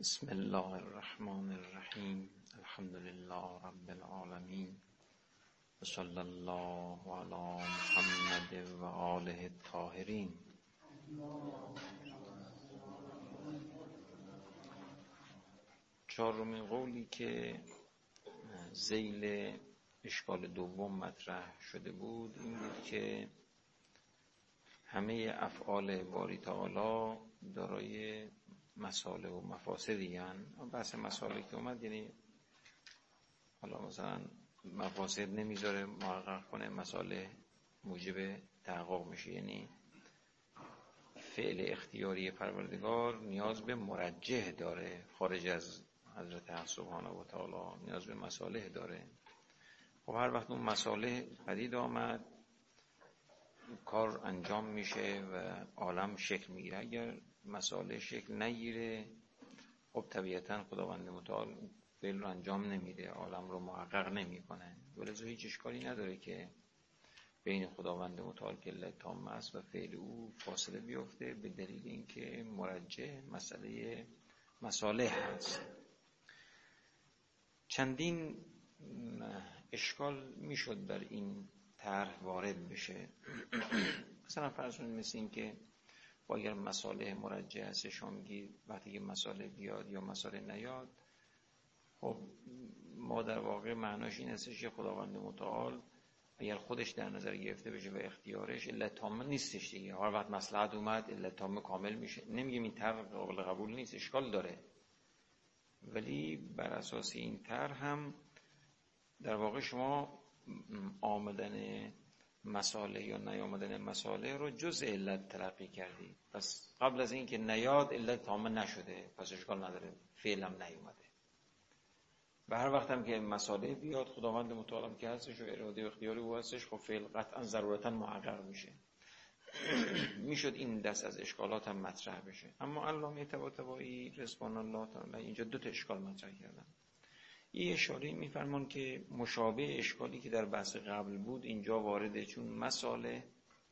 بسم الله الرحمن الرحیم. الحمد لله رب العالمین و صلی الله علی محمد و آله الطاهرین. چهارمین قولی که ذیل اشکال دوم مطرح شده بود این بود که همه افعال باری تعالی دارای مصالح و مفاسدی هستند. بحث مصالح که اومد یعنی حالا مثلا مفاسد نمیذاره محقق کنه، مصالح موجب تحقق میشه. یعنی فعل اختیاری پروردگار نیاز به مرجح داره، خارج از حضرت حق سبحانه و تعالی نیاز به مصالح داره. خب هر وقت اون مصالح پدید آمد کار انجام میشه و عالم شکل میگیره. اگر مصالح شکل نگیره خب طبیعتا خداوند متعال فعل رو انجام نمیده، عالم رو محقق نمیکنه. ولذا هیچ اشکالی نداره که بین خداوند متعال که علت تامه است و فعل او فاصله بیفته، به دلیل اینکه مرجح مسئله مصالح هست. چندین اشکال میشد در این طرح وارد بشه. مثلا فرض کنید مثل این که با اگر مصالح مرجح هست شما میگید وقتی که مصالح بیاد یا مصالح نیاد، خب ما در واقع معناش این هستش که خداوند متعال اگر خودش در نظر گرفته بشه و اختیارش علت تامه نیستش دیگه. هر وقت مصلحت اومد علت تامه کامل میشه. نمیگم این طرح قابل قبول نیست، اشکال داره، ولی بر اساس این طرح هم در واقع شما آمدن مصالح یا نیامدن مصالح رو جز علت تلقی کردی. پس قبل از این که نیاد علت تامه نشده، پس اشکال نداره، فعل هم نیومده. و هر وقت هم که مصالح بیاد خداوند متعال که هستش و اراده و اختیاری او هستش، خب فعل قطعا ضرورتا محقق میشه. میشد این دست از اشکالات هم مطرح بشه. اما علامه طباطبایی رضوان الله تعالی اینجا دو تا اشکال مطرح کردن. یه اشاره میفرمان که مشابه اشکالی که در بحث قبل بود اینجا وارده، چون مصالح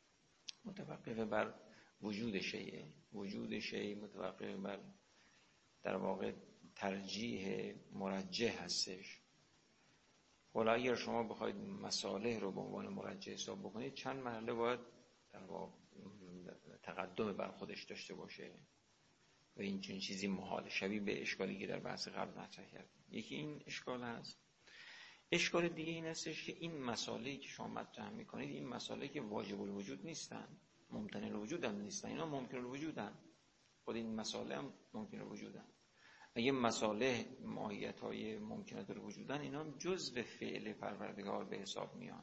متوقف بر وجود شیء، وجود شیء متوقف بر در واقع ترجیح مرجح هستش. حالا اگر شما بخواید مصالح رو به عنوان مرجح حساب بکنید چند مرحله باید در واقع تقدم بر خودش داشته باشه و این چنین چیزی محاله، شبیه به اشکالی که در بحث قبل مطرح کردیم. یکی این اشکال هست. اشکال دیگه این هستش که این مسائلی که شما مطرح میکنید این مسائلی که واجب الوجود نیستن، ممتنع الوجود هم نیستن، اینا ممکن الوجودن. خود این مسائل هم ممکن الوجودن. اگه مسائل ماهیت‌های ممکنات الوجودن، اینا هم جزء فعل پروردگار به حساب میان.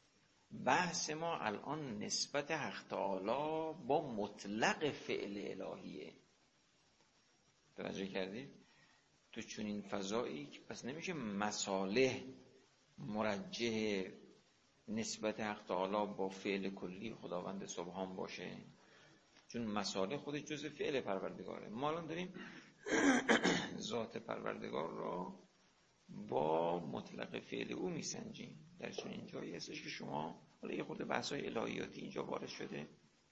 بحث ما الان نسبت حق تعالی با مطلق فعل الهیه. توجه کردید؟ تو چنین فضایی که پس نمیشه مصالح مرجح نسبت حق تعالی با فعل کلی خداوند سبحان باشه، چون مصالح خودش جزء فعل پروردگاره. ما الان داریم ذات پروردگار را با مطلق فعل او میسنجیم. در چنین جایی هستش که شما حالا یه خورده بحث‌های الهیاتی اینجا وارد شده،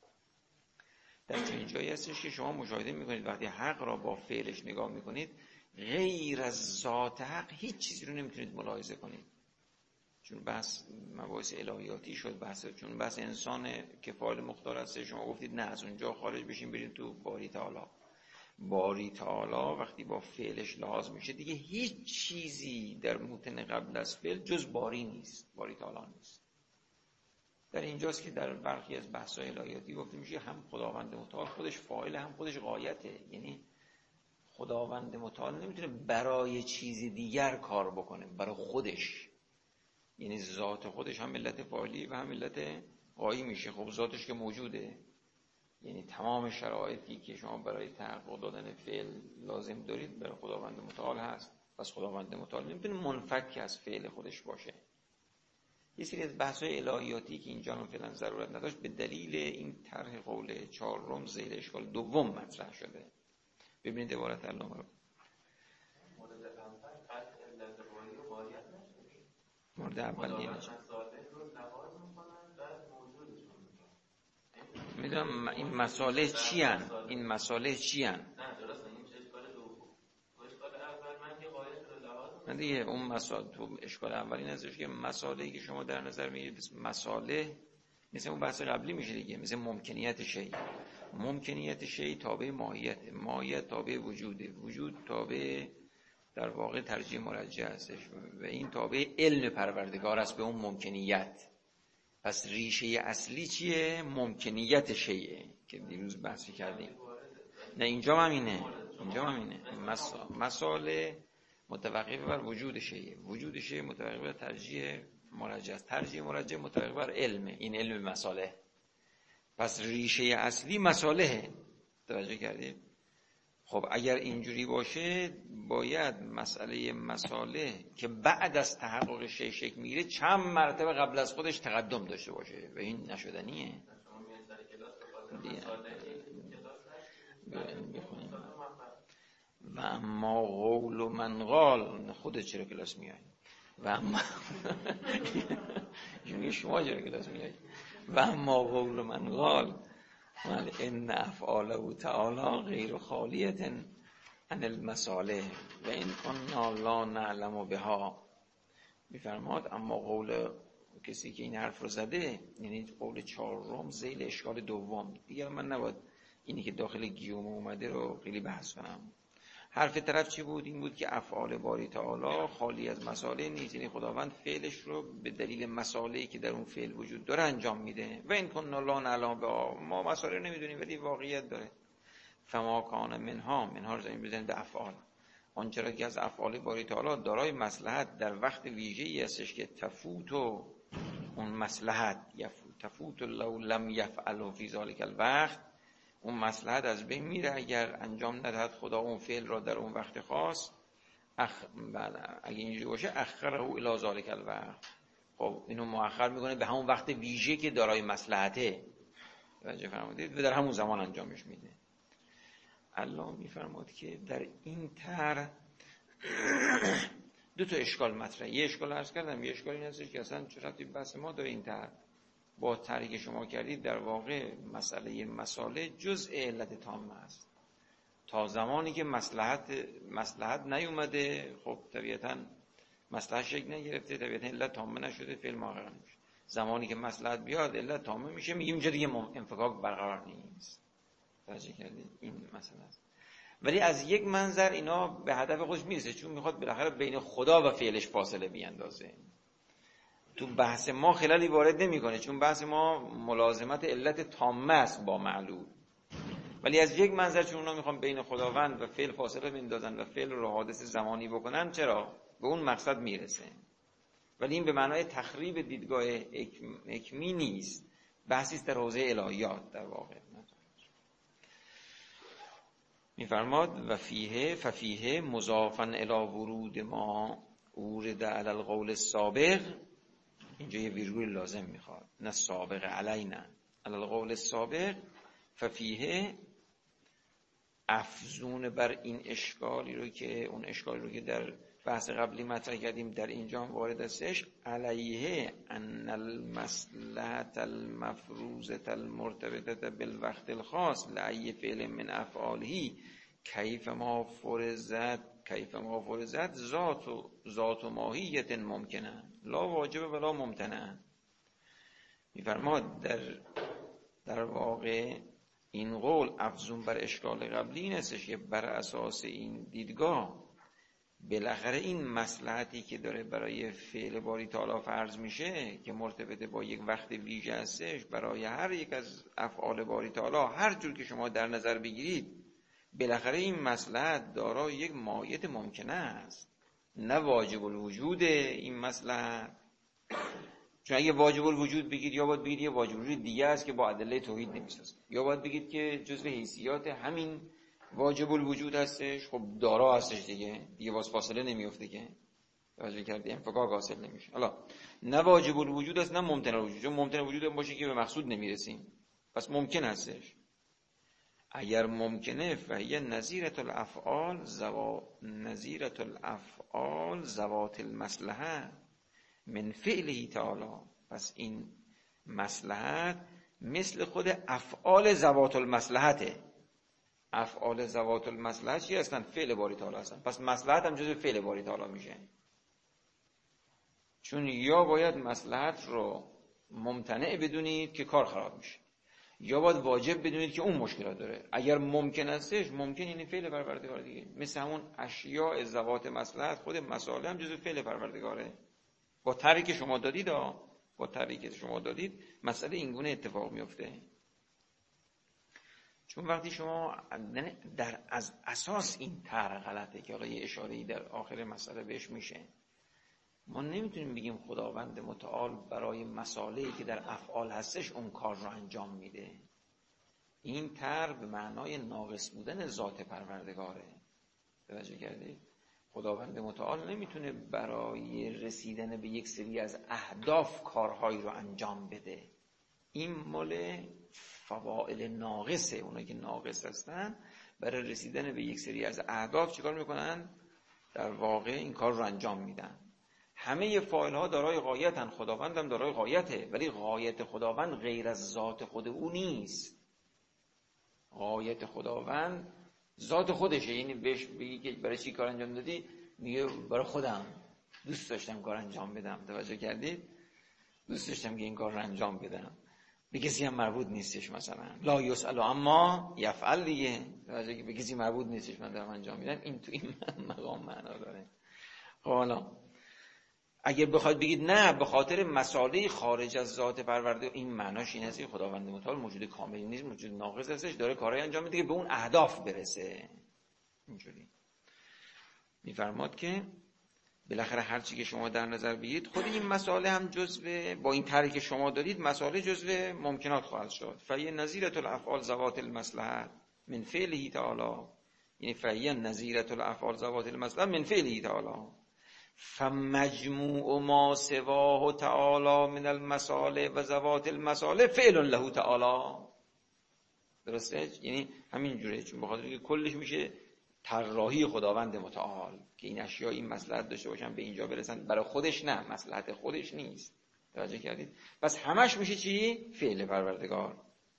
در چنین جایی هستش که شما مشاهده میکنید وقتی حق را با فعلش نگاه میکنید غیر از ذات حق هیچ چیزی رو نمیتونید ملاحظه کنید. چون بحث مباحث الهیاتی شد، چون بحث انسان که فاعل مختار هست، شما گفتید نه از اونجا خارج بشین بریم تو باری تعالی. باری تعالی وقتی با فعلش لحاظ میشه دیگه هیچ چیزی در موطن قبل از فعل جز باری نیست، باری تعالی نیست. در اینجاست که در برخی از بحث‌های الهیاتی گفته میشه هم خداوند متعال خودش فاعل هم خودش غایته. یعنی خداوند متعال نمیتونه برای چیز دیگر کار بکنه، برای خودش. یعنی ذات خودش هم علت فاعلی و هم علت غایی میشه. خب ذاتش که موجوده، یعنی تمام شرایطی که شما برای تحقق دادن فعل لازم دارید برای خداوند متعال هست. پس خداوند متعال نمیتونه منفک از فعل خودش باشه. یه سری از بحث‌های الهیاتی که اینجا هم فعلا ضرورت نداشت به دلیل این طرح قول چهارم ذیل اشکال دوم مطرح شده. ببینید عبارت علامه رو. مورد اولیه میدونم این مسائل چی هن؟ این مسائل چی هن؟ نه دیگه اون تو اشکال اولین ازش که مسائلی که شما در نظر میگیرید مساله مثل اون بحث قبلی میشه دیگه، مثل ممکنیت شیء. ممکنیت شیء تابع ماهیت، ماهیت تابع وجوده، وجود تابع در واقع ترجیح مرجح هستش و این تابع علم پروردگار است به اون ممکنیت. پس ریشه اصلی چیه؟ ممکنیت شیء که دیروز بحث کردیم. نه اینجا هم اینه، اینجا هم اینه. مساله متوقف بر وجود شیء، وجود شیء متوقف بر ترجیح مرجح، ترجیح مرجح متوقف بر علم، این علم مساله. پس ریشه اصلی مساله. توجه کردید؟ خب اگر اینجوری باشه باید مسئله مساله که بعد از تحقق شیء شکل میگیره چند مرتبه قبل از خودش تقدم داشته باشه و این نشدنیه. و اما قول من قال، خودت چرا کلاس میای؟ و اما شما چرا کلاس میای؟ و اما قول من قال ان افعاله تعالی غیر خالیه عن المصالح و ان كنا لا نعلم بها. میفرماد اما قول کسی که این حرف رو زده، یعنی قول چهارم ذیل اشکال دوم دیگه، من نباید اینی که داخل گیوم اومده رو خیلی بحث کنم. حرف طرف چی بود؟ این بود که افعال باری تعالی خالی از مصالح نیست، یعنی خداوند فعلش رو به دلیل مصالحی که در اون فعل وجود داره انجام میده. و این کنا لا نعلم بها، ما مصالح نمیدونیم ولی واقعیت داره. فما کان منها رو زمین بزنید به افعال، آنچه را که از افعال باری تعالی دارای مصلحت در وقت ویژه‌ای هستش که تفوت و اون مصلحت تفوت لو لم یفعل فی ذلک الوقت، اون مصلحت از بین میره اگر انجام ندهد خدا اون فعل را در اون وقت خاص. بله اگه اینجوری باشه اخره الی ذلک الوقت، خب اینو مؤخر میکنه به همون وقت ویژه که دارای مصلحته. توجه فرمودید؟ و در همون زمان انجامش میده. الله میفرماد که در این طرح دو تا اشکال مطرحه. یه اشکال عرض کردم، یه اشکال این هستش که اصلا چرا بحث ما داره این طرح با طرحی که شما کردید در واقع مسئله مساله جزء علت تامه است. تا زمانی که مصلحت نیومده، خب طبیعتاً مصلحت شکل نگرفته، طبیعتاً علت تامه نشده، فعل محقق نمیشه. زمانی که مصلحت بیاد علت تامه میشه، میگیم اینجا دیگه انفکاک برقرار نیست. توجه کردید؟ این مسئله است. ولی از یک منظر اینا به هدف خودش میرسه، چون میخواد بالاخره بین خدا و فعلش فاصله بیاندازه. تو بحث ما خلالی وارد نمیکنه، چون بحث ما ملازمت علت تامه است با معلول. ولی از یک منظر چون اونا میخوان بین خداوند و فعل فاصله بندازن و فعل رو حادث زمانی بکنن، چرا؟ به اون مقصد میرسه. ولی این به معنای تخریب دیدگاه حکمی نیست، بحثی است در حوزه الهیات در واقع. میفرماد و ففیه مضافا الی ورود ما ورد علی القول السابق، اینجا یه ویرگول لازم میخواد، نه سابق علینا، علی القول السابق. ففیه افزون بر این اشکالی رو که اون اشکالی رو که در بحث قبلی مطرح کردیم در اینجا وارد استش، علیه ان المصلحة المفروضة المرتبطة بالوقت الخاص لأی فعل من افعاله کیف ما فرضت ذات و ماهیت ممکنه لا واجب ولا ممتنع. میفرماد در واقع این قول افزون بر اشکال قبلی این استش که بر اساس این دیدگاه بالاخره این مصلحتی که داره برای فعل باری تعالی فرض میشه که مرتبط با یک وقت ویژه هستش، برای هر یک از افعال باری تعالی هر جور که شما در نظر بگیرید بالاخره این مصلحت دارای یک ماهیت ممکنه است، نه واجب الوجود این مصلحت. چون اگه واجب الوجود بگید یا باید بگید یه واجب الوجود دیگه است که با ادله توحید نمیسازه، یا باید بگید که جزء حیثیات همین واجب الوجود هستش، خب دارا هستش دیگه باز فاصله نمیفته که توجه کردی، انفکاک حاصل نمیشه. حالا نه واجب الوجود است نه ممتنع الوجود، چون ممتنع الوجود باشه که به مقصود نمیرسیم، پس ممکن هستش. اگر ممکنه فهی نظیرة الافعال ذوات المصلحه من فعله تعالی، پس این مصلحت مثل خود افعال ذوات المصلحته. افعال ذوات المصلحه چی هستن؟ فعل باری تعالی هستن. پس مصلحت هم جزء فعل باری تعالی میشه، چون یا باید مصلحت رو ممتنع بدونید که کار خراب میشه، یا باید واجب بدونید که اون مشکلات داره. اگر ممکن هستش، ممکن یعنی فعل پروردگار دیگه. مثل همون اشیاء ذوات مصلحت، خود مصالح هم جزء فعل پروردگاره. با طرحی که شما دادید با طرحی که شما دادید مسئله اینگونه اتفاق میفته. چون وقتی شما از اساس این طرح غلطه که آقای اشاره‌ای در آخر مسئله بهش میشه، ما نمیتونیم بگیم خداوند متعال برای مصالحی که در افعال هستش اون کار رو انجام میده. این طرح به معنای ناقص بودن ذات پروردگاره. توجه کردید؟ خداوند متعال نمیتونه برای رسیدن به یک سری از اهداف کارهایی رو انجام بده. این مال فواعل ناقصه. اونایی که ناقص هستن برای رسیدن به یک سری از اهداف چیکار میکنن؟ در واقع این کار رو انجام میدن. همه فاعل ها دارای غایتن، خداوند هم دارای غایته، ولی غایت خداوند غیر از ذات خود او نیست. غایت خداوند ذات خودشه. یعنی بهش بگی که برای چی کار انجام دادی، میگه برای خودم دوست داشتم کار انجام بدم. توجه کردید؟ دوست داشتم که این کار رو انجام بدم. به کسی هم مربوط نیستش. مثلا لا یسأل اما یفعل دیگه. توجه که به کسی مربوط نیستش من دارم انجام میدم. این تو این مقام معنا داره. حالا اگر بخواید بگید نه به خاطر مصالح خارج از ذات پروردگار، این معناش این است که خداوند متعال موجود کاملی نیست، موجود ناقص هستش، داره کارهای انجام میده که به اون اهداف برسه. اینجوری میفرماد که بالاخره هر چی که شما در نظر بگیرید، خود این مسائل هم جزء، با این طرحی که شما دادید، مسائل جزء ممکنات خواهد شد. فهی نظیرة الافعال ذوات المصلحه من فعله تعالی، یعنی فهی نظیرة الافعال ذوات المصلحه من فعله تعالی، فمجموع ما سواه تعالی من المصالح و ذوات المصالح فعل له تعالی. درسته؟ یعنی همین جوره، چون بخاطر که کلش میشه طراحی خداوند متعال که این اشیاء این مصلحت داشته باشن، به اینجا برسن، برای خودش نه، مصلحت خودش نیست. توجه کردید؟ پس همش میشه چی؟ فعل پروردگار.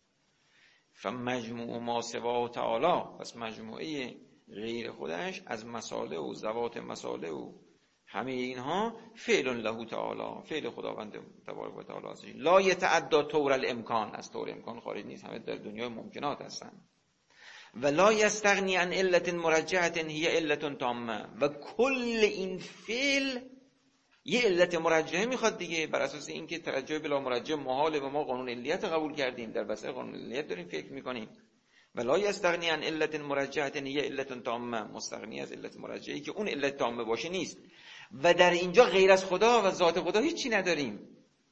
فمجموع ما سواه تعالی، پس مجموعه غیر خودش از مصالح و ذوات مصالح و همه اینها فعل له تعالی، فعل خداوند تبارک و تعالی است. لا یتعدی طور الامکان، از طور امکان خارج نیست، همه در دنیای ممکنات هستن. و لا یستغنی عن علت مرجحه هی علت تامه، و کل این فعل یه علت مرجحه میخواد دیگه، بر اساس اینکه ترجح بلا مرجح محاله و ما قانون علیت قبول کردیم، در بسته قانون علیت داریم فکر میکنیم. و لا یستغنی عن علت مرجحه هی علت تامه، مستغنی از علت مرجحی که اون علت تامه باشه نیست. و در اینجا غیر از خدا و ذات خدا هیچی نداریم.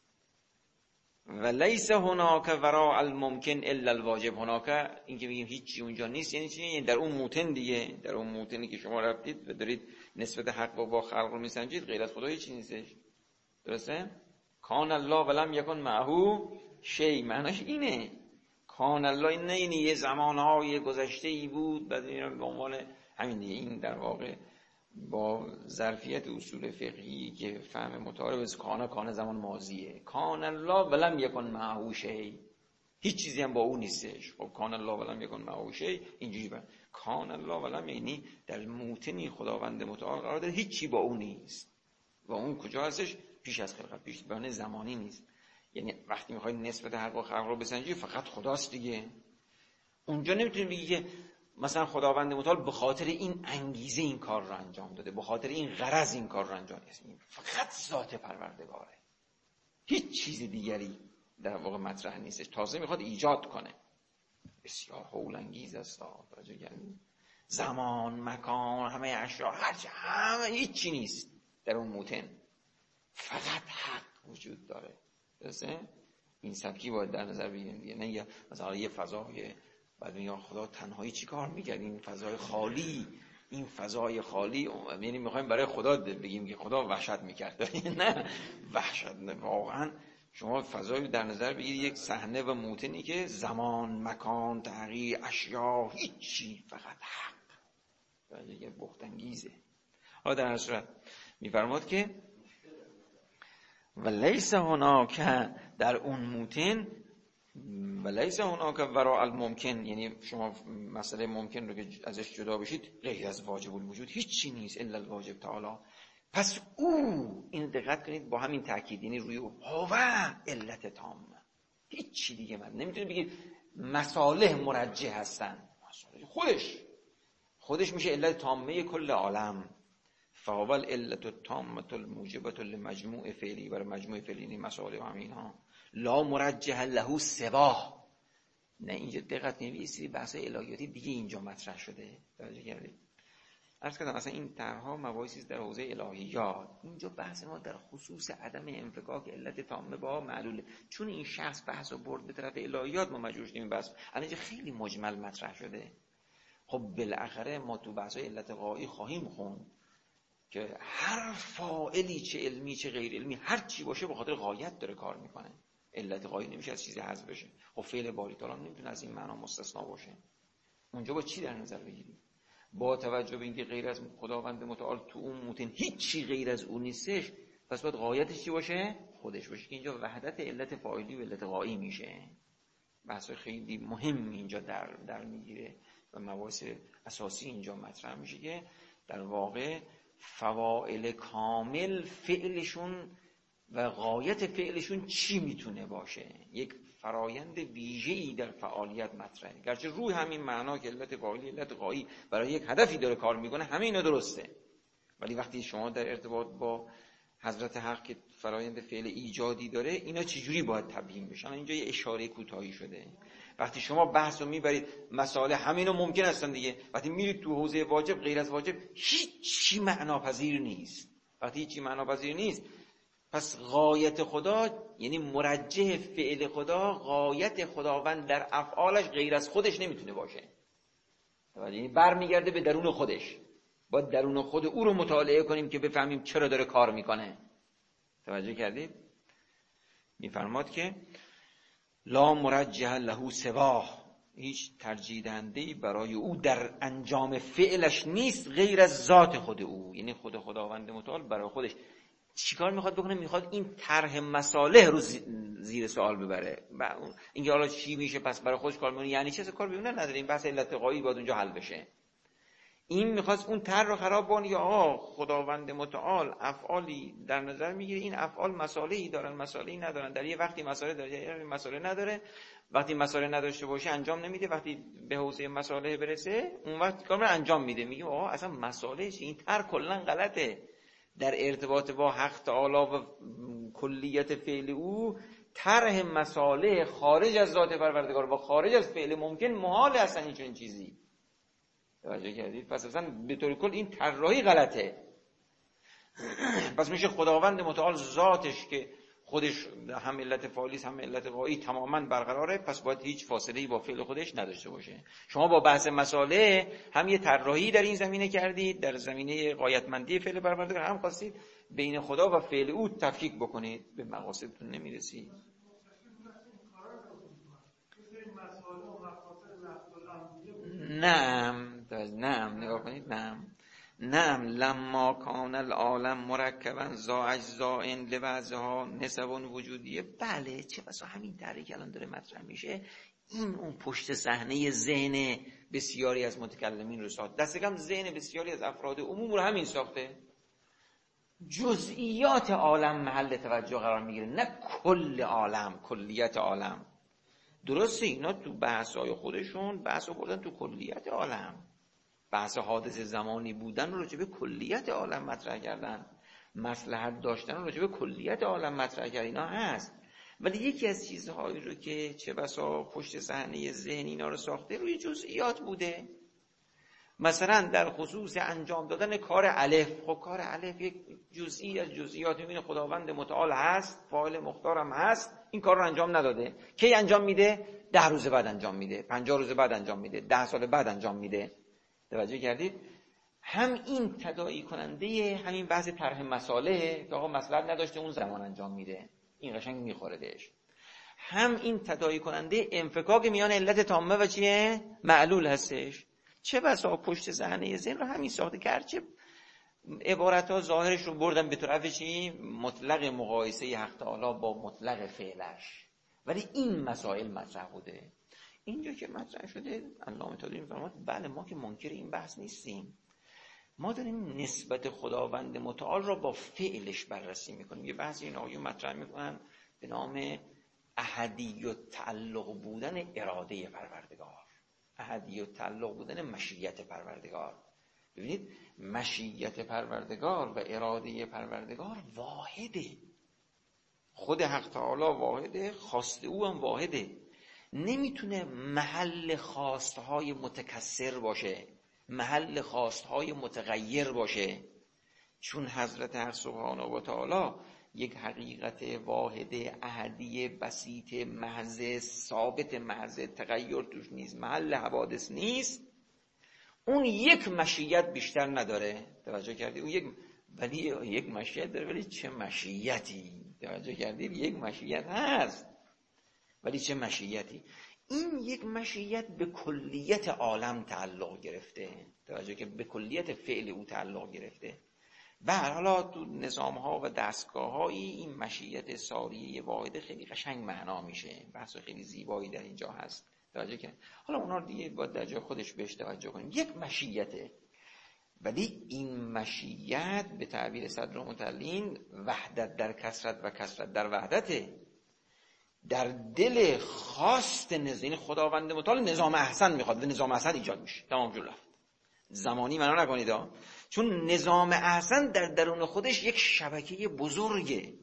و لیس هناک وراء الممکن الا الواجب. هناک این که بگیم هیچی اونجا نیست یعنی چی؟ یعنی در اون موتن دیگه، در اون موتنی که شما رفتید و دارید نسبت حق با خلق رو میسنجید، غیر از خدا هیچی نیستش. درسته؟ کان الله ولم یکن معه شی، معناش اینه. کان الله این نه یعنی یه زمانهای گذشته ای بود بعد این به عنوان همین دیگه. این در واقع با ظرفیت اصول فقهی که فهم متعارف است، کان زمان ماضیه. کان الله ولم یکن معه شی، هیچ چیزی هم با اون نیستش. خب کان الله ولم یکن معه شی اینجوری با کان الله ولم، یعنی در موطنی خداوند متعال قرار داره، هیچ چی با اون نیست. و اون کجا هستش؟ پیش از خلقت، پیش بهانه زمانی نیست. یعنی وقتی میخوای نسبت حق و خلق رو بسنجی فقط خداست دیگه. اونجا نمیتونی بگی که مثلا خداوند متعال به خاطر این انگیزه این کار رو انجام داده، به خاطر این غرض این کار رو انجام داده. فقط ذات پروردگاره، هیچ چیز دیگری در واقع مطرح نیستش. تازه میخواد ایجاد کنه. بسیار هول انگیز است. زمان، مکان، همه اشیا، همه هیچی نیست در اون موتن، فقط حق وجود داره. درسته؟ این سبکی باید در نظر بگیریم دیگه. نه یا مثلا یه فضای بعد میگن خدا تنهایی چی کار میکرد، این فضای خالی، این فضای خالی، یعنی میخوایم برای خدا بگیم که خدا وحشت میکرد. نه وحشت نه، واقعا شما فضای در نظر بگیرید، یک صحنه و موطنی که زمان، مکان، تغییر، اشیا، هیچی، فقط حق. یه بخت انگیزه. حالا در هر صورت میفرماد که و لیس هناک، در اون موطن و لیس هناک وراء الممکن، یعنی شما مسئله ممکن رو که ازش جدا بشید غیر از واجب الوجود هیچی نیست الا الواجب تعالی. پس او، این دقت کنید با همین تاکید، یعنی روی او هو علت تامه، هیچی دیگه من نمیتونید بگید مصالح مرجح هستن، خودش میشه علت تامه کل عالم. فهو العلت التامه الموجبه لمجموع فعلی، برای مجموع فعلی مصالح و همینها لا مرجح له سواه. نه اینجا دقت کنید یه سری بحث الهیاتی دیگه اینجا مطرح شده. توجه کردید؟ عرض کردم مثلا این طرح‌ها مباحثی در حوزه الهیات، اینجا بحث ما در خصوص عدم انفکاک علت تامه با معلوله. چون این شخص بحث و برد به طرف الهیات ما مجبور شدیم بحث الان اینجا خیلی مجمل مطرح شده. خب بالاخره ما تو بحث‌های علت غایی خواهیم خوند که هر فاعلی چه علمی چه غیر علمی هر چی باشه به خاطر غایت داره کار میکنه. علت غایی نمیشه از چیزی حذف بشه. خب فعل باری تعالی نمیتونه از این معنا مستثنا باشه. اونجا با چی در نظر بگیریم؟ با توجه به اینکه غیر از خداوند متعال تو اون موتن هیچی غیر از اون نیستش، پس باید غایتش چی باشه؟ خودش باشه، که اینجا وحدت علت فاعلی و علت غایی میشه. بحث خیلی مهم اینجا در میگیره و مباحث اساسی اینجا مطرح میشه که در واقع فواعل کامل فعلشون و غایت فعلشون چی میتونه باشه. یک فرایند ویژه‌ای در فعالیت مطرحه، گرچه روی همین معنا که علت فاعلی علت غایی برای یک هدفی داره کار میکنه همه اینا درسته، ولی وقتی شما در ارتباط با حضرت حق که فرایند فعل ایجادی داره اینا چجوری باید تبیین بشن، اینجا یه اشاره کوتاهی شده. وقتی شما بحث رو میبرید مسائل همینو ممکن هستن دیگه، وقتی میرید تو حوزه واجب غیر از واجب هیچی معناپذیر نیست. وقتی هیچی معناپذیر نیست پس غایت خدا یعنی مرجح فعل خدا، غایت خداوند در افعالش غیر از خودش نمیتونه باشه. یعنی برمیگرده به درون خودش. باید درون خود او رو مطالعه کنیم که بفهمیم چرا داره کار میکنه. توجه کردید؟ میفرماد که لا مرجح له سواه، هیچ ترجیح دهنده‌ای برای او در انجام فعلش نیست غیر از ذات خود او. یعنی خود خداوند متعال برای خودش چیکار میخواد بکنه؟ میخواد این طرح مصالح رو زیر سوال ببره. اینکه حالا چی میشه پس برای خودش کار میکنه یعنی چه کار بیونه نداره. این بحث علت غایی باید اونجا حل بشه. این میخواست اون طرح رو خراب کنه یا خداوند متعال افعالی در نظر میگیره، این افعال مصالحی دارن مصالحی ندارن، در یه وقتی مصالح داره یه مصالح نداره، وقتی مصالح نداشته باشه انجام نمیده، وقتی به حوزه مصالح برسه اون وقت کاملا انجام میده. میگه اصلا مصالح چی؟ این طرح کلا غلطه. در ارتباط با حق تعالی و کلیت فعل او طرح مصالح خارج از ذات پروردگار و خارج از فعل ممکن محال اصلا این چیزی. توجه کردید؟ پس اصلا به طور کل این طراحی غلطه. پس میشه خداوند متعال ذاتش که خودش هم علت فاعلی هم علت غایی تماما برقراره، پس باید هیچ فاصله‌ای با فعل خودش نداشته باشه. شما با بحث مصالح هم یه طراحی در این زمینه کردید، در زمینه غایتمندی فعل پروردگار، هم خواستید بین خدا و فعل او تفکیک بکنید، به مقاصدتون نمیرسید. نعم نگاه کنید. نعم لما کان العالم مرکبا ذا اجزاء لبعضها نسب وجودیه. بله، چه بسا همین طرحی که الان داره مطرح میشه این اون پشت صحنه ذهن بسیاری از متکلمین رو ساخت. دست کم ذهن بسیاری از افراد عموم رو همین ساخته. جزئیات عالم محل توجه قرار میگیره، نه کل عالم، کلیت عالم. درسته اینا تو بحث‌های خودشون بحث بردن تو کلیت عالم، بحث حادث زمانی بودن رو راجع به کلیت عالم مطرح کردن، مصلحت داشتن رو راجع به کلیت عالم مطرح کردن، اینا هست. ولی یکی از چیزهایی رو که چه بسا پشت صحنه ذهن اینا رو ساخته روی جزئیات بوده. مثلا در خصوص انجام دادن کار الف، خب کار الف یک جزئی از جزئیات، میبینه خداوند متعال هست، فاعل مختارم هست، این کار رو انجام نداده. کی انجام میده؟ 10 روز بعد انجام میده، 50 روز بعد انجام میده، 10 سال بعد انجام میده. توجه کردید؟ هم این تداعی کننده همین بحث طرح مصالح که آقا مصلحت نداشته اون زمان انجام میده، این قشنگ میخوره بهش. هم این تداعی کننده انفکاک میان علت تامه و چیه؟ معلول هستش. چه بسا پشت صحنه ذهن رو همین ساخته، گرچه عبارت‌ها ظاهرش رو بردن به طرف چی؟ مطلق مقایسه حق تعالی با مطلق فعلش. ولی این مسائل مطرح بوده. اینجا که مطرح شده علامه طالبی می‌فرماید بله ما که منکر این بحث نیستیم، ما داریم نسبت خداوند متعال را با فعلش بررسی میکنیم. یه بحث این آقایون مطرح میکنن به نام احدی و تعلق بودن اراده پروردگار، احدی و تعلق بودن مشیت پروردگار. ببینید مشیت پروردگار و اراده پروردگار واحده، خود حق تعالی واحده، خواست او هم واحده، نمیتونه محل خواستهای متکثر باشه، محل خواستهای متغیر باشه، چون حضرت حق سبحانه و تعالی یک حقیقت واحده احدی بسیط محض ثابت محض، تغییر توش نیست، محل حوادث نیست. اون یک مشیت بیشتر نداره، توجه کردید؟ اون یک مشیت داره، ولی چه مشیتی، توجه کردید؟ یک مشیت هست ولی چه مشیتی. این یک مشیت به کلیت عالم تعلق گرفته، توجه که به کلیت فعل او تعلق گرفته. و حالا تو نظام‌ها و دستگاه‌هایی این مشیت ساریه واحده خیلی قشنگ معنا میشه، بحث خیلی زیبایی در اینجا هست، توجه کنید. حالا اونا دیگه باید در جای خودش بهش توجه کنیم. یک مشیته، ولی این مشیت به تعبیر صدر متعلین وحدت در کثرت و کثرت در وحدته. در دل خواست نزدین خداوند متعال نظام احسن میخواد و نظام احسن ایجاد میشه. تمام جلو رفت. زمانی منو نکنید چون نظام احسن در درون خودش یک شبکه بزرگه،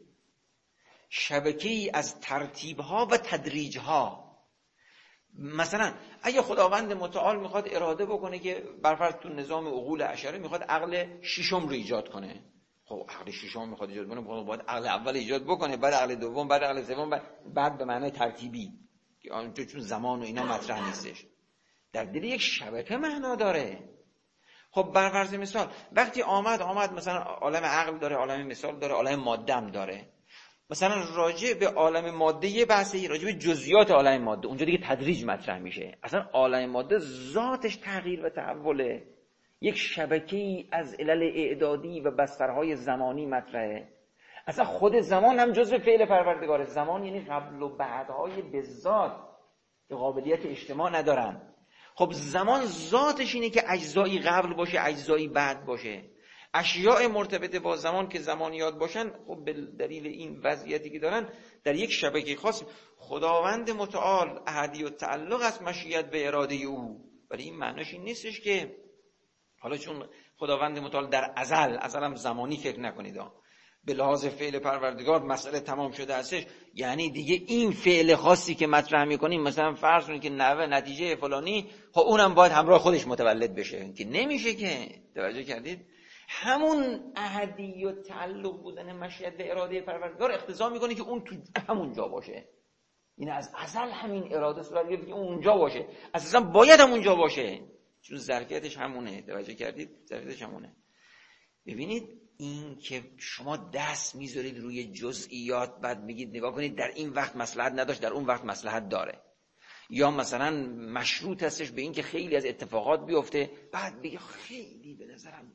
شبکه‌ای از ترتیب‌ها و تدریج‌ها. مثلا اگه خداوند متعال میخواد اراده بکنه که برفرض تو نظام عقول اشعری میخواد عقل ششم رو ایجاد کنه، خب عقل ششم میخواد ایجاد کنه، باید عقل اول ایجاد بکنه، بعد عقل دوم، بعد عقل سوم، بعد به معنای ترتیبی، که چون زمان و اینا مطرح نیستش، در دل یک شبکه معنا داره. خب برفرض مثال وقتی آمد مثلا عالم عقل داره، عالم مثال داره، عالم ماده هم داره. مثلا راجع به عالم ماده یه بحثی، راجع به جزئیات عالم ماده اونجا دیگه تدریج مطرح میشه. اصلا عالم ماده ذاتش تغییر و تحوله، یک شبکه‌ای از علل اعدادی و بسترهای زمانی مطرحه. اصلا خود زمان هم جزء فعل پروردگاره. زمان یعنی قبل و بعدهای به ذات که قابلیت اجتماع ندارن. خب زمان ذاتش اینه که اجزایی قبل باشه، اجزایی بعد باشه. اشیاء مرتبط با زمان که زمانیات باشن، خب به دلیل این وضعیتی که دارن در یک شبکه خاص. خداوند متعال احدی و تعلق از مشیت به اراده او، ولی این معناش این نیستش که حالا چون خداوند متعال در ازل هم زمانی فکر نکنید به لحاظ فعل پروردگار مسئله تمام شده هستش، یعنی دیگه این فعل خاصی که مطرح میکنیم مثلا فرض کنید که نحوه نتیجه فلانی، خب اونم باید همراه خودش متولد بشه، که نمیشه که. توجه کردید؟ همون احدی و تعلق بودن مشیت به اراده پروردگار اقتضا میکنه که اون تو همون جا باشه. این از ازل همین اراده صورت گرفته که اونجا باشه، اساسا باید همونجا باشه، چون ظرفیتش همونه. توجه کردید؟ ظرفیتش همونه. ببینید این که شما دست میذارید روی جزئیات، بعد میگید نگاه کنید در این وقت مصلحت نداشت، در اون وقت مصلحت داره، یا مثلا مشروط هستش به این که خیلی از اتفاقات بیفته، بعد بگه خیلی به نظرم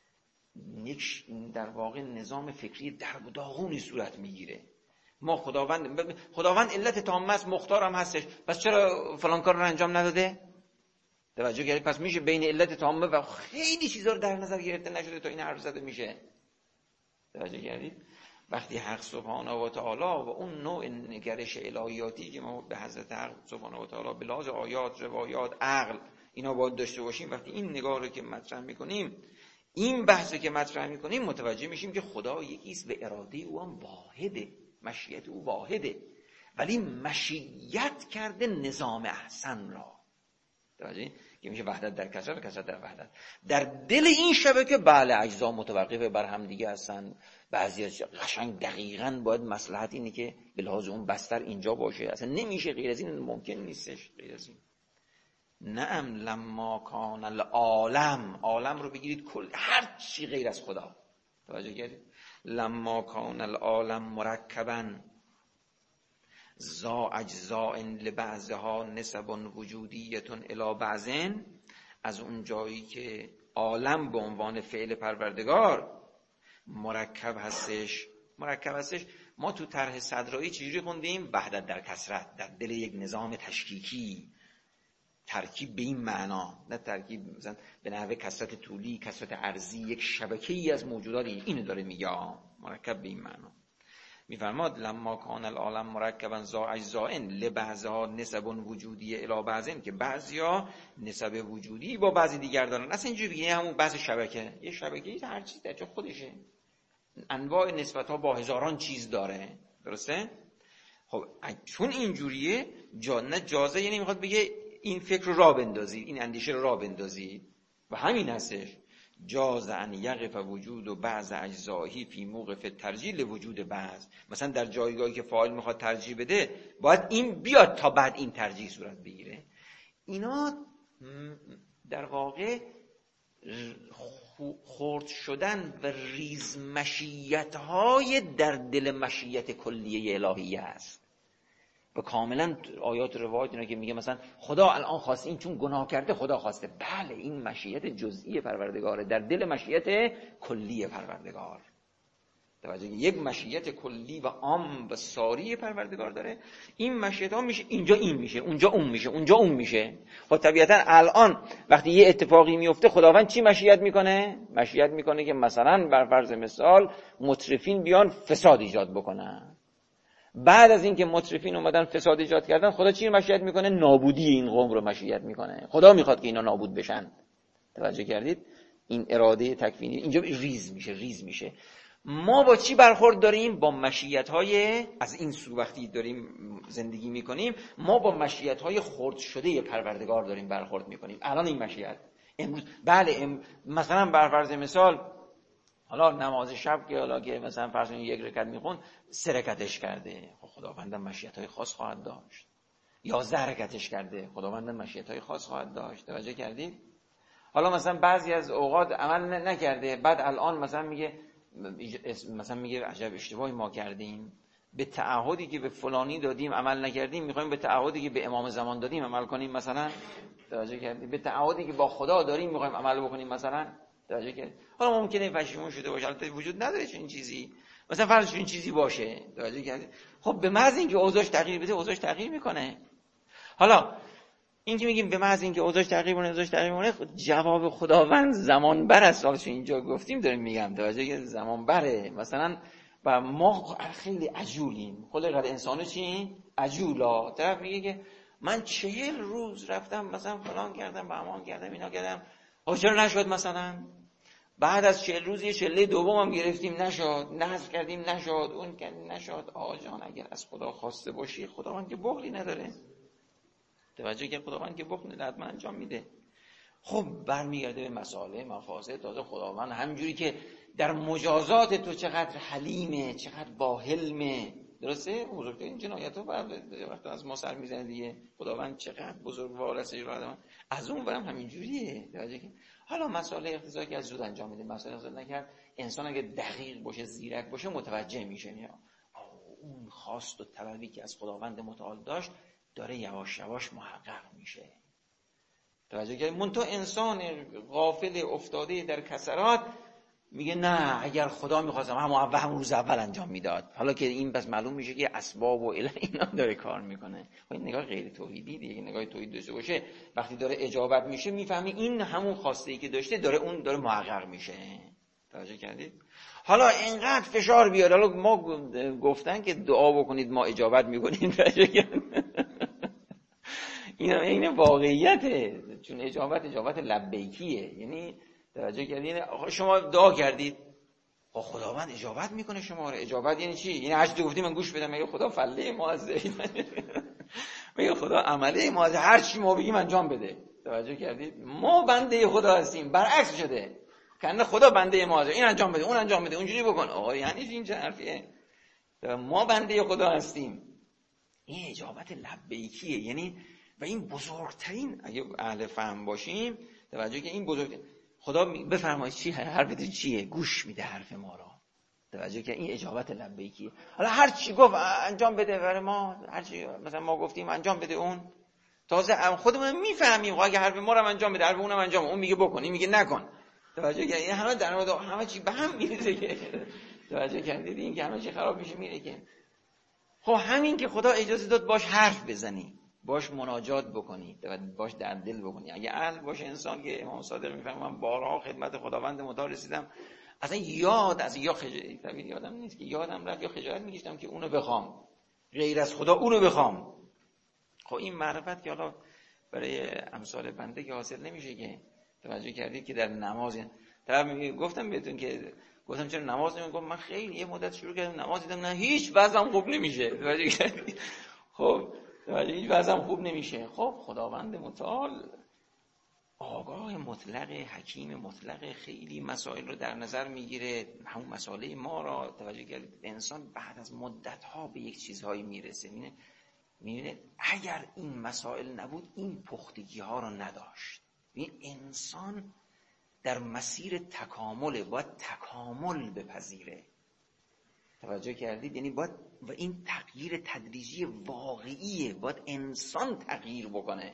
یک در واقع نظام فکری درب و داغونی صورت میگیره. ما خداوند علت تامه است، مختار هم هستش، پس چرا فلان کار رو انجام نداده؟ توجه کردید؟ پس میشه بین علت تامه و خیلی چیزا رو در نظر گرفته نشده تا این حرف زده میشه. توجه کردید؟ وقتی حق سبحانه و تعالی و اون نوع نگرش الهیاتی که ما به حضرت حق سبحانه و تعالی به لحاظ آیات، روایات، عقل اینا باید داشته باشیم، وقتی این نگاه رو که مطرح میکنیم، این بحثی که مطرح میکنیم، متوجه میشیم که خدا یکیست و اراده او هم واحده، مشیت او واحده، ولی مشیت کرده نظام احسن را. توجه که میشه وحدت در کثرت و کثرت در وحدت. در دل این شبکه بله اجزا متوقف بر هم دیگه هستن، بعضی از قشنگ دقیقاً باید مصلحت اینه که به لحاظ اون بستر اینجا باشه، اصلا نمیشه غیر از این، ممکن نیستش غیر از این. نعم لما کان العالم، عالم رو بگیرید کل هر چی غیر از خدا. توجه کردید؟ لما کان العالم مرکبا ذا اجزاء لبعضها نسب وجودیه الی بعض، از اون جایی که عالم به عنوان فعل پروردگار مرکب هستش ما تو طرح صدرایی چجوری خوندیم؟ وحدت در کثرت، در دل یک نظام تشکیکی، ترکیب به این معنا، نه ترکیب مثلا به نحوه کثرت طولی، کثرت عرضی، یک شبکه‌ای از موجودات. اینو داره میگه مرکب به این معنا. میفرماد لما کان العالم مرکبا ذا اجزاء لبعضها نسب وجودی الی بعض، که بعضیا نسب وجودی با بعضی دیگر دارن. اصلا اینجوری بگیم همون بحث شبکه، یه شبکه‌ای هر چیز در جا خودشه، انواع نسبت‌ها با هزاران چیز داره، درسته؟ خب چون اینجوریه نه جازه، یعنی میخواد بگه این فکر رو راه بندازید، این اندیشه رو راه بندازید و همین هستش. جاز ان یقف وجود و بعض اجزایی فی موقف ترجیح لوجود بعض. مثلا در جایگاهی که فاعل میخواد ترجیح بده باید این بیاد تا بعد این ترجیح صورت بگیره. اینا در واقع خرد شدن و ریز مشیت‌های در دل مشیت کلیه الهیه است. و کاملا آیات روایت اینا که میگه مثلا خدا الان خواسته این چون گناه کرده خدا خواسته، بله این مشیت جزئی پروردگاره در دل مشیت کلی پروردگار. توجه، یک مشیت کلی و عام و ساری پروردگار داره. این مشیت ها میشه اینجا این میشه، اونجا اون میشه، اونجا اون میشه. خب طبیعتا الان وقتی یه اتفاقی میفته خداوند چی مشیت میکنه؟ مشیت میکنه که مثلا بر فرض مثال مترفین بیان فساد ایجاد بکنن. بعد از اینکه مترفین اومدن فساد ایجاد کردن، خدا چی مشیت میکنه؟ نابودی این قوم رو مشیت میکنه. خدا میخواد که اینا نابود بشن. توجه کردید؟ این اراده تکوینی اینجا ریز میشه. ما با چی برخورد داریم؟ با مشیت‌های از این سو وقتی داریم زندگی میکنیم، ما با مشیت‌های خرد شده پروردگار داریم برخورد میکنیم. الان این مشیت امروز مثلا بر فرض مثال حالا نماز شب که حالا که مثلا فرض کنید یک رکعت میخوند 3 رکعتش کرده، خداوند مشیت‌های خاص خواهد داشت. 11 رکعتش کرده، خداوند مشیت‌های خاص خواهد داشت. توجه کردید؟ حالا مثلا بعضی از اوقات عمل نکرده، بعد الان مثلا میگه عجب اشتباهی ما کردیم، به تعهدی که به فلانی دادیم عمل نکردیم، میخوایم به تعهدی که به امام زمان دادیم عمل کنیم مثلا. توجه کردید؟ به تعهدی که با خدا داریم میخوایم عمل بکنیم مثلا. توجه کردید؟ حالا ممکنه پشیمون شده باشه، البته وجود نداره چنین چیزی، مثلا فرض این چیزی باشه. توجه کردید؟ خب به محض اینکه اوضاعش تغییر بده اوضاعش تغییر میکنه. حالا این که میگیم به محض اینکه اوضاعش تغییر کنه جواب خداوند زمان بر است. حالا اینجا گفتیم داریم میگم توجه که زمان بره مثلا. و ما خیلی عجولیم، خلق انسانو چی عجولا. طرف میگه که من 40 روز رفتم مثلا فلان کردم، بهمان کردم، اینا کردم، چرا نشد مثلا؟ بعد از 40 روز یه چله دومم گرفتیم نشد، نذر کردیم نشد، اون کردیم نشد. آقا جان اگر از خدا خواسته باشی خداوند که بخلی نداره. توجه که خداوند که بخونه حتما انجام میده. خب برمیگرده به مسائل مفاسد. تازه خداوند همجوری که در مجازات تو چقدر حلیمه، چقدر با حلمه، درسته؟ بزرگترین جنایت‌ها وقتی از ما سر میزنه دیگه. خداوند چقدر بزرگوار است اجرا آدم. از اون برم همینجوریه. توجه که حالا مسائل اقتضایی که از زود انجام میده، مسائل اقتضایی نکرد، انسان اگه دقیق باشه، زیرک باشه، متوجه میشه اون خواست و طلبی که از خداوند متعال داشت داره یواش یواش محقق میشه. توجه کنید؟ منتها انسان غافل افتاده در کسرات میگه نه اگر خدا میخواستم همون روز اول انجام میداد. حالا که این بس معلوم میشه که اسباب و اینا داره کار میکنه. این نگاه غیر توحیدی دیگه. نگاه توحید داشته باشه وقتی داره اجابت میشه میفهمی این همون خواسته ای که داشته داره محقق میشه. توجه کردید؟ حالا اینقدر فشار بیاد، حالا ما گفتن که دعا بکنید ما اجابت میکنیم. این واقعیته، چون اجابت لبیکیه. یعنی توجه کردید؟ شما دعا کردید، خداوند اجابت میکنه شما رو. اجابت یعنی چی؟ یعنی هر چی گفتیم من گوش بدم. میگه خدا فله ما از میگه خدا عمله ما از هر چی ما بگیم انجام بده. توجه کردید؟ ما بنده خدا هستیم، برعکس شده. کنه خدا بنده ما هست، این انجام بده، اون انجام بده، اونجوری بکن. آقا یعنی این چه حرفیه؟ ما بنده خدا هستیم. این اجابت لبیکیه. یعنی و این بزرگترین، اگه اهل فهم باشیم توجه که این بزرگترین، خدا بفرمایید چی حرفتون چیه، گوش میده حرف ما را. توجه که این اجابت لبیکیه. حالا هر چی گفت انجام بده برای ما، هر چی مثلا ما گفتیم انجام بده اون. تازه خودمون میفهمیم اگه حرف ما رو انجام بده، حرف اونم انجام، اون میگه بکن، این میگه نکن. توجه که این همه در مورد همه چی به هم میریزه که توجه کردید این که همه چی خراب میشه میره که. خب همین که خدا اجازه داد باش حرف بزنی، باش مناجات بکنی، باش در دل بکنی. اگه اهل باشه انسان، که امام صادق میفهمم من بارها خدمت خداوند متعال رسیدم، اصلا یادم نیست که یادم رفت یا خجالت میکشیدم که اونو بخوام، غیر از خدا اونو بخوام. خب این معرفت که حالا برای امثال بنده که حاصل نمیشه که. توجه کردید که در نماز گفتم بهتون که گفتم چرا نماز نمیگم، من خیلی یه مدت شروع کردم نماز، دیدم نه هیچ وضعم خوب نمیشه. توجه کردید؟ خب هیچ وضعم خوب نمیشه. خب خداوند متعال آگاه مطلق، حکیم مطلق، خیلی مسائل رو در نظر میگیره. همون مسائل ما را توجه کردید، انسان بعد از مدت ها به یک چیزهایی میرسه، میبینه اگر این مسائل نبود این پختگی ها رو نداشت. این انسان در مسیر تکامله، باید تکامل بپذیره. توجه کردید؟ یعنی باید، و این تغییر تدریجی واقعیه، باید انسان تغییر بکنه.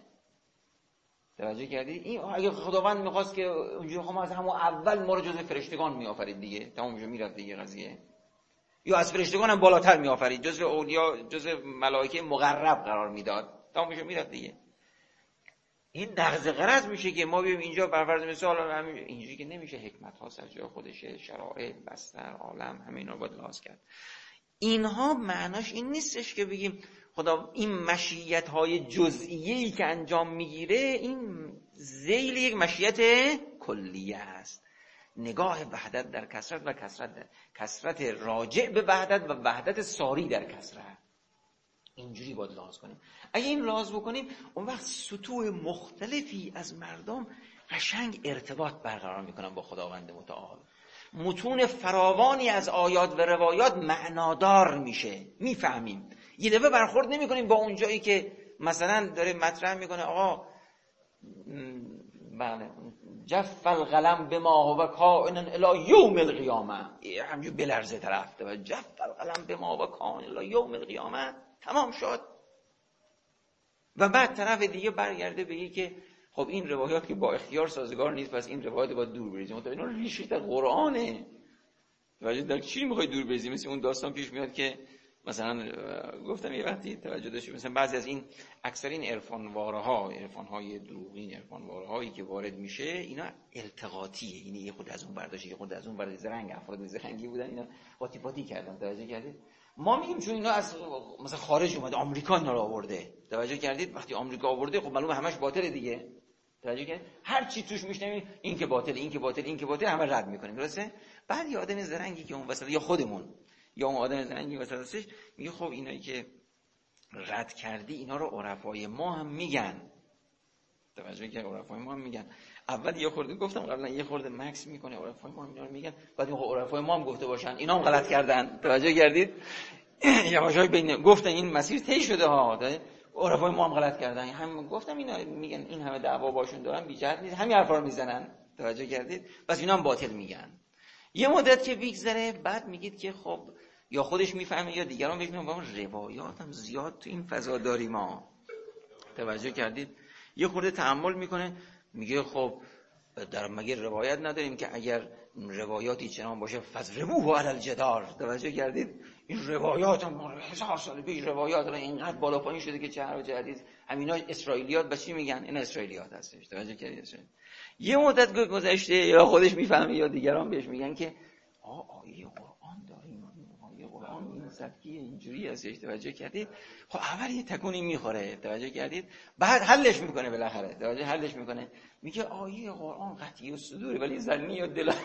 توجه کردید؟ این اگه خداوند میخواست که اونجوری خب از همون اول ما رو جز فرشتگان میآفرید دیگه، تمام میشه میرفت دیگه قضیه. یا از فرشتگان هم بالاتر میآفرید، جز اولیا، جز ملائکه مقرب قرار میداد، تمام میشه میرفت دیگه. این نقض غرض میشه که ما بیایم اینجا بر فرض مثال اینجوری که نمیشه. حکمت ها سر جای خودشه، شرایع، بستر، عالم، همه اینا رو باید لحاظ کرد. اینها معناش این نیستش که بگیم خدا این مشیت های جزئیه‌ای که انجام میگیره این ذیل یک مشیت کلیه است. نگاه وحدت در کثرت و کثرت راجع به وحدت و وحدت ساری در کثرت، اینجوری باید لحاظ کنیم. اگه این لحاظ بکنیم اون وقت سطوح مختلفی از مردم قشنگ ارتباط برقرار میکنن با خداوند متعال. متون فراوانی از آیات و روایات معنادار میشه، میفهمیم. یه دفعه برخورد نمیکنیم با اون جایی که مثلا داره مطرح میکنه آقا بله جف القلم بما هو کائن الی یوم القیامه، همینجور بلرزه طرف و جف القلم بما هو کائن الی یوم القیامه، تمام شد. و بعد طرف دیگه برگرده بگه که خب این روایات که با اختیار سازگار نیست، پس این روایات باید دور بریزیم. اینا ریشه در قرآنه. توجه در چی میخوای دور بریزیم؟ مثل اون داستان پیش میاد که مثلا گفتم یه وقتی توجه داشتید، مثلا بعضی از این اکثرین عرفان‌های دروغین، عرفان‌وارهایی که وارد میشه اینا التقاطیه. اینی یه خود از اون برداشت، یه خود از اون برداشت، زرنگ، افراد زرنگی بودن، اینا قاطی پاتی کردن. توجه کردید؟ ما میگیم چون اینا از مثلا خارج اومده، آمریکا اینا رو آورده. توجه کردید؟ وقتی آمریکا آورده خب معلومه همش باطله دیگه. توجه کردید؟ هر چی توش میشنویم این که باطل، این که باطل، این که باطل، همه رد میکنیم. درسته؟ بعد یه آدم زرنگی که اون وسط، یا خودمون یا اون آدم زرنگی وسط هستش، میگه خب اینایی که رد کردی اینا رو عرفای ما هم میگن. توجه کردید؟ عرفای ما هم میگن. اول یه خورده گفتم قبلا، یه خورده مکس میکنه عرفای ما هم اینا رو میگن، بعد میگه عرفای ما هم گفته باشن اینا هم غلط کردن. توجه کردید؟ یواشای بین گفتن این مسیر طی شده ها، عرفای ما هم غلط کردن. هم گفتم اینا میگن این همه دعوا باشون دارن، بی جهت نیست، همین حرفا رو میزنن. توجه کردید؟ بس اینا هم باطل میگن. یه مدت که بگذره بعد میگید که خب یا خودش میفهمه یا دیگران بهش میگن روایات هم زیاد تو این فضا داریم ما. توجه کردید؟ یه خورده تأمل میکنه، میگه خب در مگه روایت نداریم که اگر روایاتی چنان باشه فضربوه علی الجدار. توجه کردید؟ این روایات هم 1000 سال پیش روایات رو اینقدر بالا پایین شده که چه حرف جدید. همینا اسرائیلیات به چی میگن؟ این اسرائیلیات هستش. توجه کردید؟ یه مدت گذشته یا خودش میفهمه یا دیگران بهش میگن که آیه قرآن داریم، آیه قرآن این سبکیه، اینجوری هستش. توجه کردید؟ خب اول یه تکونی میخوره. توجه کردید؟ بعد حلش میکنه بالاخره. توجه حلش میکنه، میگه آیه قرآن قطعی الصدور ولی ظنی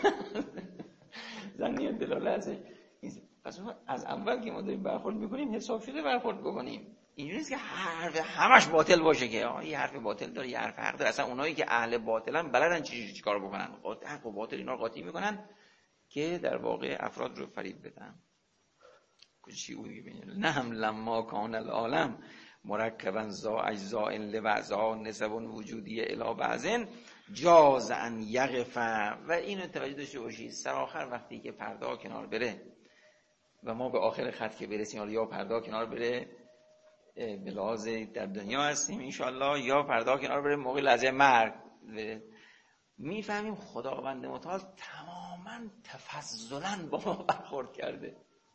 الدلاله هستش. پس از اول که ما داریم برخورد میکنیم حساب شده برخورد بکنیم. اینجوری نیست که حرف همش باطل باشه که یه حرف باطل داره، یه حرف حق داره. اصلا اونایی که اهل باطلن بلدن چی کار بکنن، حق و باطل اینا رو قاطی میکنن که در واقع افراد رو فریب بدن. چی میگه؟ نه هم لما کان العالم مرکبا ذا اجزاء لبعضا نسب وجودی الی بعضن جاز ان یقف. و اینو توجه داشته باشید سرآخر وقتی که پرده کنار بره و ما به آخر خط که برسیم، یا پرده کنار بره به لحاظ در دنیا هستیم انشالله، یا پرده کنار بره موقع لحظه مرگ، میفهمیم خداوند متعال تماما تفضلا با ما برخورد کرده.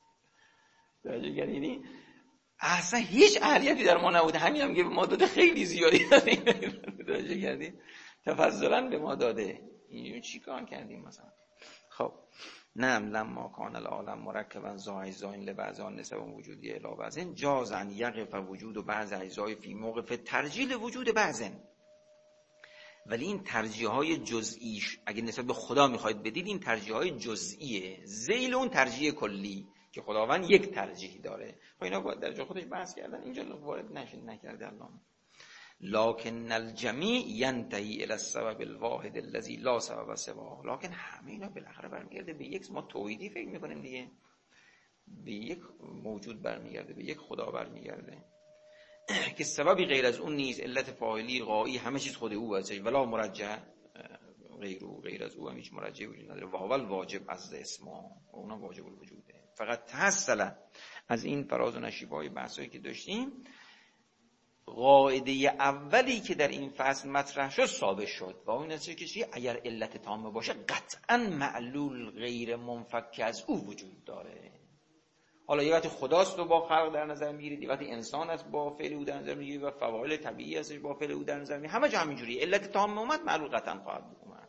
یعنی اصلا هیچ اهلیتی در ما نبوده، همین هم که ما داده خیلی زیادی دادیم، تفضلا به ما داده. این چی کار کردیم مثلا؟ خب نعم لما کان العالم مرکبا ذا اجزاء لبعضان نسب وجودی الی بعض جاز ان یقف وجود بعض اجزاء فی موقف ترجیح وجود بعض. ولی این ترجیح‌های جزئیش اگه نسبت به خدا میخواید بدید، این ترجیح‌های جزئیه ذیل اون ترجیح کلی که خداوند یک ترجیح داره. خب اینا باید در جا خودش بحث کردن، اینجا وارد نکرده علامه. لکن الجمیع ینتهی الی السبب الواحد الذی لا سبب سواه. لکن همه اینا بالاخره برمیگرده به یک، ما توحیدی فکر میکنیم دیگه، به یک موجود برمیگرده، به یک خدا برمیگرده که سببی غیر از اون نیست، علت فاعلی غایی همه چیز خود او باشه، ولا مرجع غیر از او هم هیچ مرجع وجود نداره. و اول واجب از اسما و اونم واجب الوجوده. فقط تحصل از این فراز و نشیب‌های بحثایی که داشتیم، قاعده اولی که در این فصل مطرح شد ثابت شد و اون نتیجه که چیه؟ اگر علت تامه باشه قطعا معلول غیر منفک از او وجود داره. حالا یه وقتی خداست رو با خلق در نظر میگیرید، یه وقتی انسان است با فعل او در نظر میگیرید و فواعل طبیعی هستش با فعل او در نظر میگیرید، همه جا همینجوریه. علت تامه اومد معلول قطعا خواهد اومد.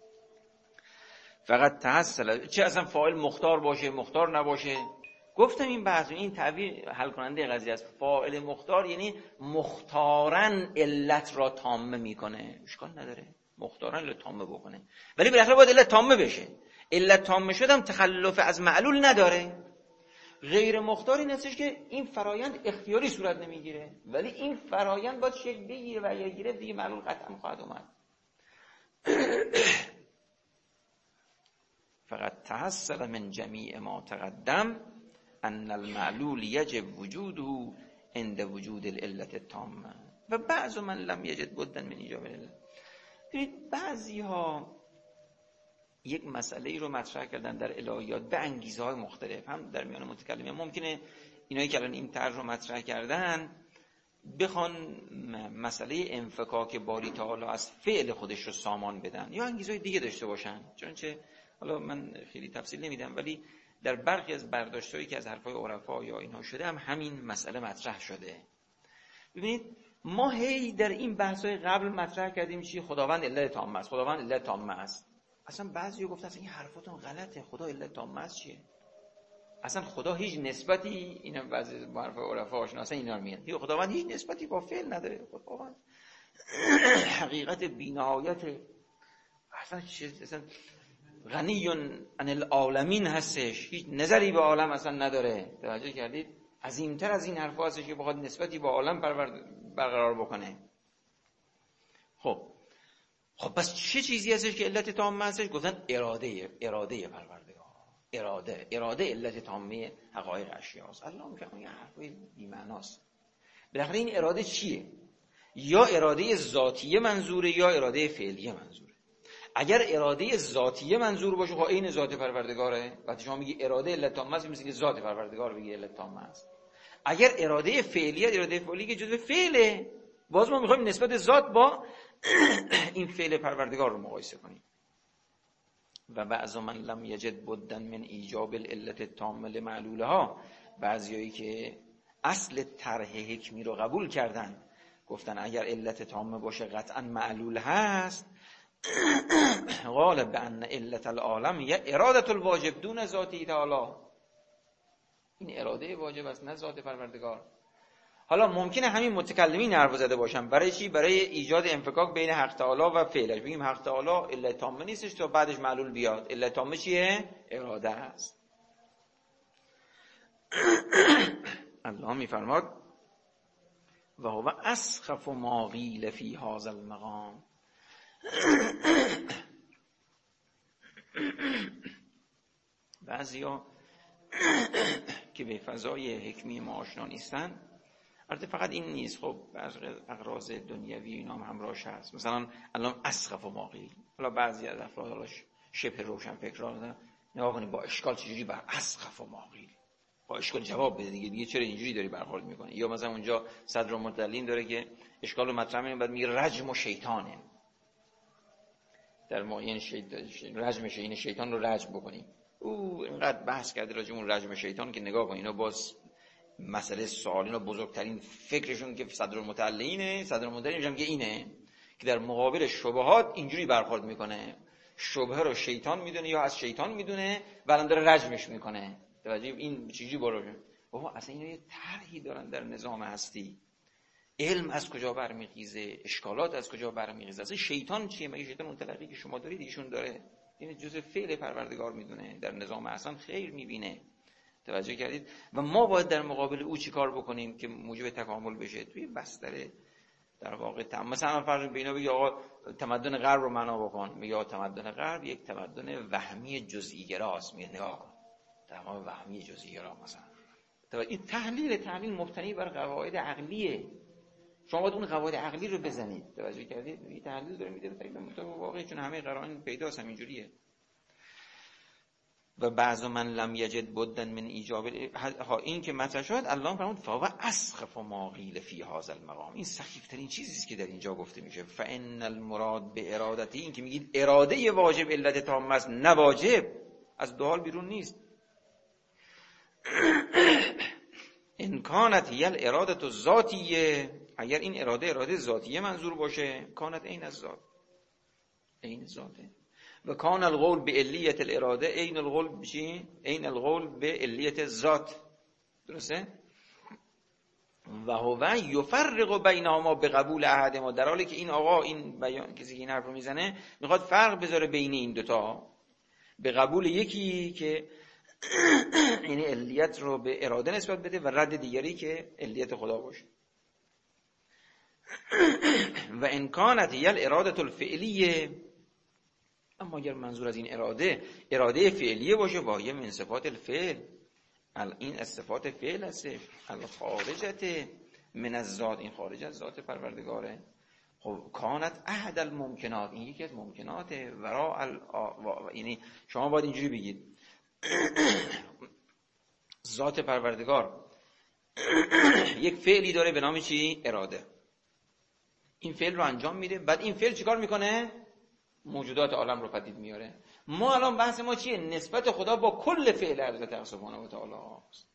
فقط تحصل چه اصلا فاعل مختار باشه مختار نباشه. گفتم این بحث این تعبیر حل کننده قضیه است. فاعل مختار یعنی مختارن علت را تامه میکنه، اشکال نداره مختارن علت تامه بکنه، ولی بالاخره باید علت تامه بشه. علت تامه شدم تخلف از معلول نداره. غیر مختار این هستش که این فرایند اختیاری صورت نمیگیره، ولی این فرایند باید شکل بگیره و اگر گرفت دیگه معلول قطعا خواهد اومد. فقط تحصل من جمیع ما تقدم ان المعلول یجب وجوده عند وجود العلت التامه و بعض من لم یجد بدا من ایجاب العلت. ببینید بعضی ها یک مسئله رو مطرح کردن در الهیات به انگیزه‌های مختلف، هم در میان متکلمین. ممکنه اینایی که الان این طرح رو مطرح کردن بخوان مسئله انفکاک باری تعالی از فعل خودش رو سامان بدن یا انگیزهای دیگه داشته باشن. چنانچه حالا من خیلی تفصیل نمیدم، ولی در برخی از برداشت‌هایی که از حرفای عرفا یا اینها شده هم همین مسئله مطرح شده. ببینید ما هی در این بحث‌های قبل مطرح کردیم چی؟ خداوند علت تامه است، خداوند علت تامه است. اصلا بعضی‌ها گفتن این حرفاتون غلطه، خدا علت تامه است چیه؟ اصلا خدا هیچ نسبتی، اینا بعضی حرف عرفا آشنا اصلا اینا رو میگن، خداوند هیچ نسبتی با فعل نداره. خداوند حقیقت بی‌نهایت، اصلا غنی عن العالمین هستش، هیچ نظری به عالم اصلا نداره. توجه کردید؟ عظیمتر از این حرفا هستش که بخواد نسبتی با عالم برقرار بکنه. خب پس چه چیزی هستش که علت تامه هستش؟ گفتن اراده پروردگار. اراده علت تامه حقایق اشیاست. الله میفهمه این حرفای بی‌معناست. بالاخره این اراده چیه؟ یا اراده ذاتیه منظوره یا اراده فعلیه منظوره. اگر اراده ذاتیه منظور باشه خب این ذات پروردگاره. وقتی شما میگی اراده علت تامه است مثل که ذات پروردگار بگی علت تامه است. اگر اراده فعلیه، اراده فعلی که جزء فعله، باز ما میخوایم نسبت ذات با این فعل پروردگار رو مقایسه کنیم. و بعض من لم یجد بدا من ایجاب العلت التامه لمعلولها، بعضیایی که اصل طرح حکمی رو قبول کردن گفتن اگر علت تامه باشه قطعا معلول هست. قال بان علت العالم یا اراده الواجب دون ذاتی تعالی، این اراده واجب است نه ذات پروردگار. حالا ممکنه همین متکلمین حرف زده باشن برای چی؟ برای ایجاد انفکاک بین حق تعالی و فعلش. بگیم حق تعالی علت تامه نیستش تا بعدش معلول بیاد. علت تامه چیه؟ اراده است. الله میفرماد و هو اسخف ما قیل فی هذا المقام. بعضیا که به فضای حکمی ما آشنا نیستن، البته فقط این نیست، خب اغراض دنیوی اینا هم همراهش هست. مثلا الان اسخف و ماقیل، حالا بعضی از افراد شبه روشن فکران نگاه کنید با اشکال چجوری بر اسخف و ماقیل با اشکال جواب بده دیگه چرا اینجوری داری برخورد میکنی. یا مثلا اونجا صدر المدلین داره که اشکال رو مطرح میکنه بعد میگه رجم و شیطانه. در معین رجم شیطان رو رجم بکنیم. او اینقدر بحث کرده راجع اون رجم شیطان که نگاه کن اینا باز مسئله سوال، اینا بزرگترین فکرشون که صدرالمتعلینه میگم که اینه که در مقابل شبهات اینجوری برخورد میکنه. شبهه رو شیطان میدونه یا از شیطان میدونه و الان داره رجمش میکنه. توجه این چیزی باشه. بابا اصلا اینا یه طرحی دارن در نظام هستی. علم از کجا برمیخیزه، اشکالات از کجا برمیخیزه، اصلا شیطان چیه؟ مگه شیطان اون تلقی که شما دارید ایشون داره؟ این جزء فعل پروردگار میدونه، در نظام اصلا خیر میبینه. توجه کردید؟ و ما باید در مقابل او چی کار بکنیم که موجب تکامل بشه؟ توی بستر در واقع مثلا فرض بین اینا بگی آقا تمدن غرب رو معنا بکن، میگه آقا تمدن غرب یک تمدن وهمی جزئی گراست. میگه نگاه کن تمام وهمی جزئی گرا مثلا. این تحلیل مبتنی بر قواعد عقلیه. شما باید اون قواعد عقلی رو بزنید. توجه کردید؟ این تحلیل داره میده به واقعی، چون همه قرائن پیداست همینجوریه. و بعض من لم یجد بدن من ایجاب این که مطرح شد الله فرمود فهو اسخف ما قیل فی هذا المقام. این سخیف ترین چیزی است که در اینجا گفته میشه. فان المراد به ارادتی، این که میگید اراده واجب علت تامه است، نه واجب، از دو حال بیرون نیست. ان کانت هی الاراده الذاتیه، اگر این اراده ذاتیه منظور باشه، کانت عین الذات، عین ذاته. و کان القول به علیت الاراده عین القول بچی؟ عین القول به علیت الذات. درسته؟ و هو یفرق بینهما به قبول احدهما، در حالی که این آقا این بیان کسی که این حرف رو میزنه میخواد فرق بذاره بین این دوتا به قبول یکی که یعنی علیت رو به اراده نسبت بده و رد دیگری که علیت خدا باشه. و ان کانت هی الاراده الفعلیه، اما اگر منظور از این اراده فعلیه باشه، واهی من صفات الفعل، این از صفات فعل هستش، الخارجت من الذات، این خارج از ذات پروردگاره. خب کانت احد الممکنات، این یکی از ممکناته. یعنی شما باید اینجوری بگید ذات پروردگار یک فعلی داره به نام چی؟ اراده. این فعل رو انجام میده، بعد این فعل چیکار میکنه؟ موجودات عالم رو پدید میاره. ما الان بحث ما چیه؟ نسبت خدا با کل فعل حضرت سبحانه و تعالی است.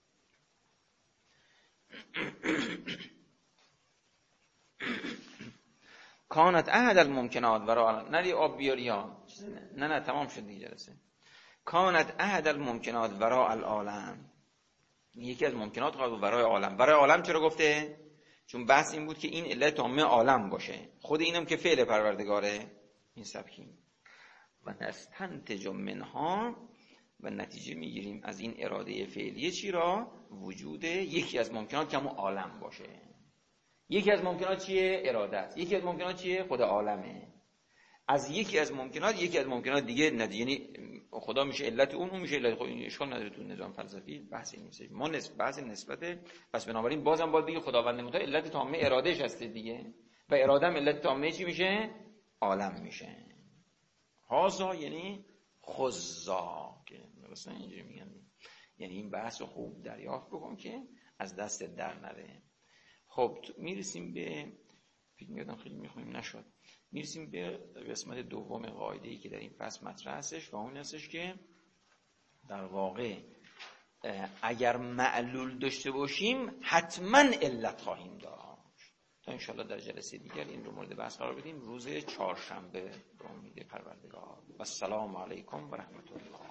کانت احد الممکنات ورا نری آب بیاری ها. نه تمام شد دیگه جلسه. کانت احد الممکنات ورا العالم، یکی از ممکنات ورای عالم. برای عالم چرا گفته؟ چون بحث این بود که این علت تامه عالم باشه، خود اینم که فعل پروردگاره. این سبکی و نستنتج منها، و نتیجه میگیریم از این اراده فعلیه چی را؟ وجود یکی از ممکنات که همون عالم باشه. یکی از ممکنات چیه؟ اراده است. یکی از ممکنات چیه؟ خود عالمه. از یکی از ممکنات دیگه یعنی خدا میشه علت اون میشه علت خود. این اشکال نداره تو نظام فلسفی بحثی نیست. ما بحث نسبته، پس بنابراین بازم باید بگی خداوند متعال علت تامه ارادهش هست دیگه، و اراده هم علت تامه چی میشه؟ عالم میشه. هازا یعنی خزا، که درسته اینجوری میگن. یعنی این بحث رو خوب دریافت بکن که از دست در نره. خب میرسیم به فکر میادم خیلی میخونیم نشد، میرسیم به قسمت دوم قاعده‌ای که در این فصل مطرح هستش و اون هستش که در واقع اگر معلول داشته باشیم حتما علت خواهیم داشت. تا انشاءالله در جلسه دیگر این رو مورد بحث قرار بدیم، روز چهارشنبه به امید پروردگار. و السلام علیکم و رحمت الله.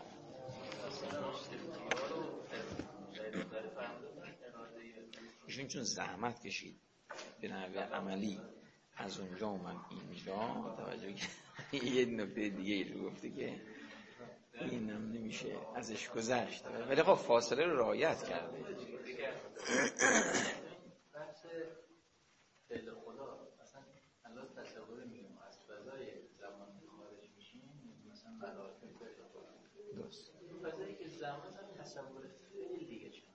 ایشون چون زحمت کشید به نحو عملی از اونجا اومد اینجا، توجه یه نکته دیگه رو گفته که اینم نمیشه ازش گذشت، ولی خب فاصله رو رعایت کرده. بحث فعل خدا مثلا الان تصور میگم از فضای زمان خارج میشیم، مثلا ملائکه فعل خدا درست، فضایی که زمان هم تصور فعل دیگه چه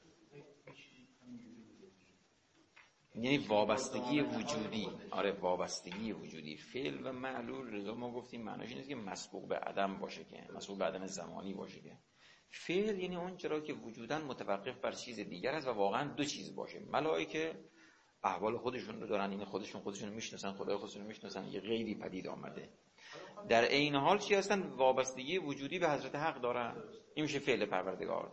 یعنی وابستگی وجودی. آره وابستگی وجودی. فعل و معلول رضا ما گفتیم معناش این است که مسبوق به عدم باشه، که مسبوق به عدم زمانی باشه. که فعل یعنی اون چرا که وجودن متوقف بر چیز دیگر است و واقعا دو چیز باشه. ملائکه احوال خودشون رو دارن، این خودشون رو میشناسن، خدای خودشون رو میشناسن، یه غیری پدید آمده. در عین حال چی هستن؟ وابستگی وجودی به حضرت حق دارن. این میشه فعل پروردگار.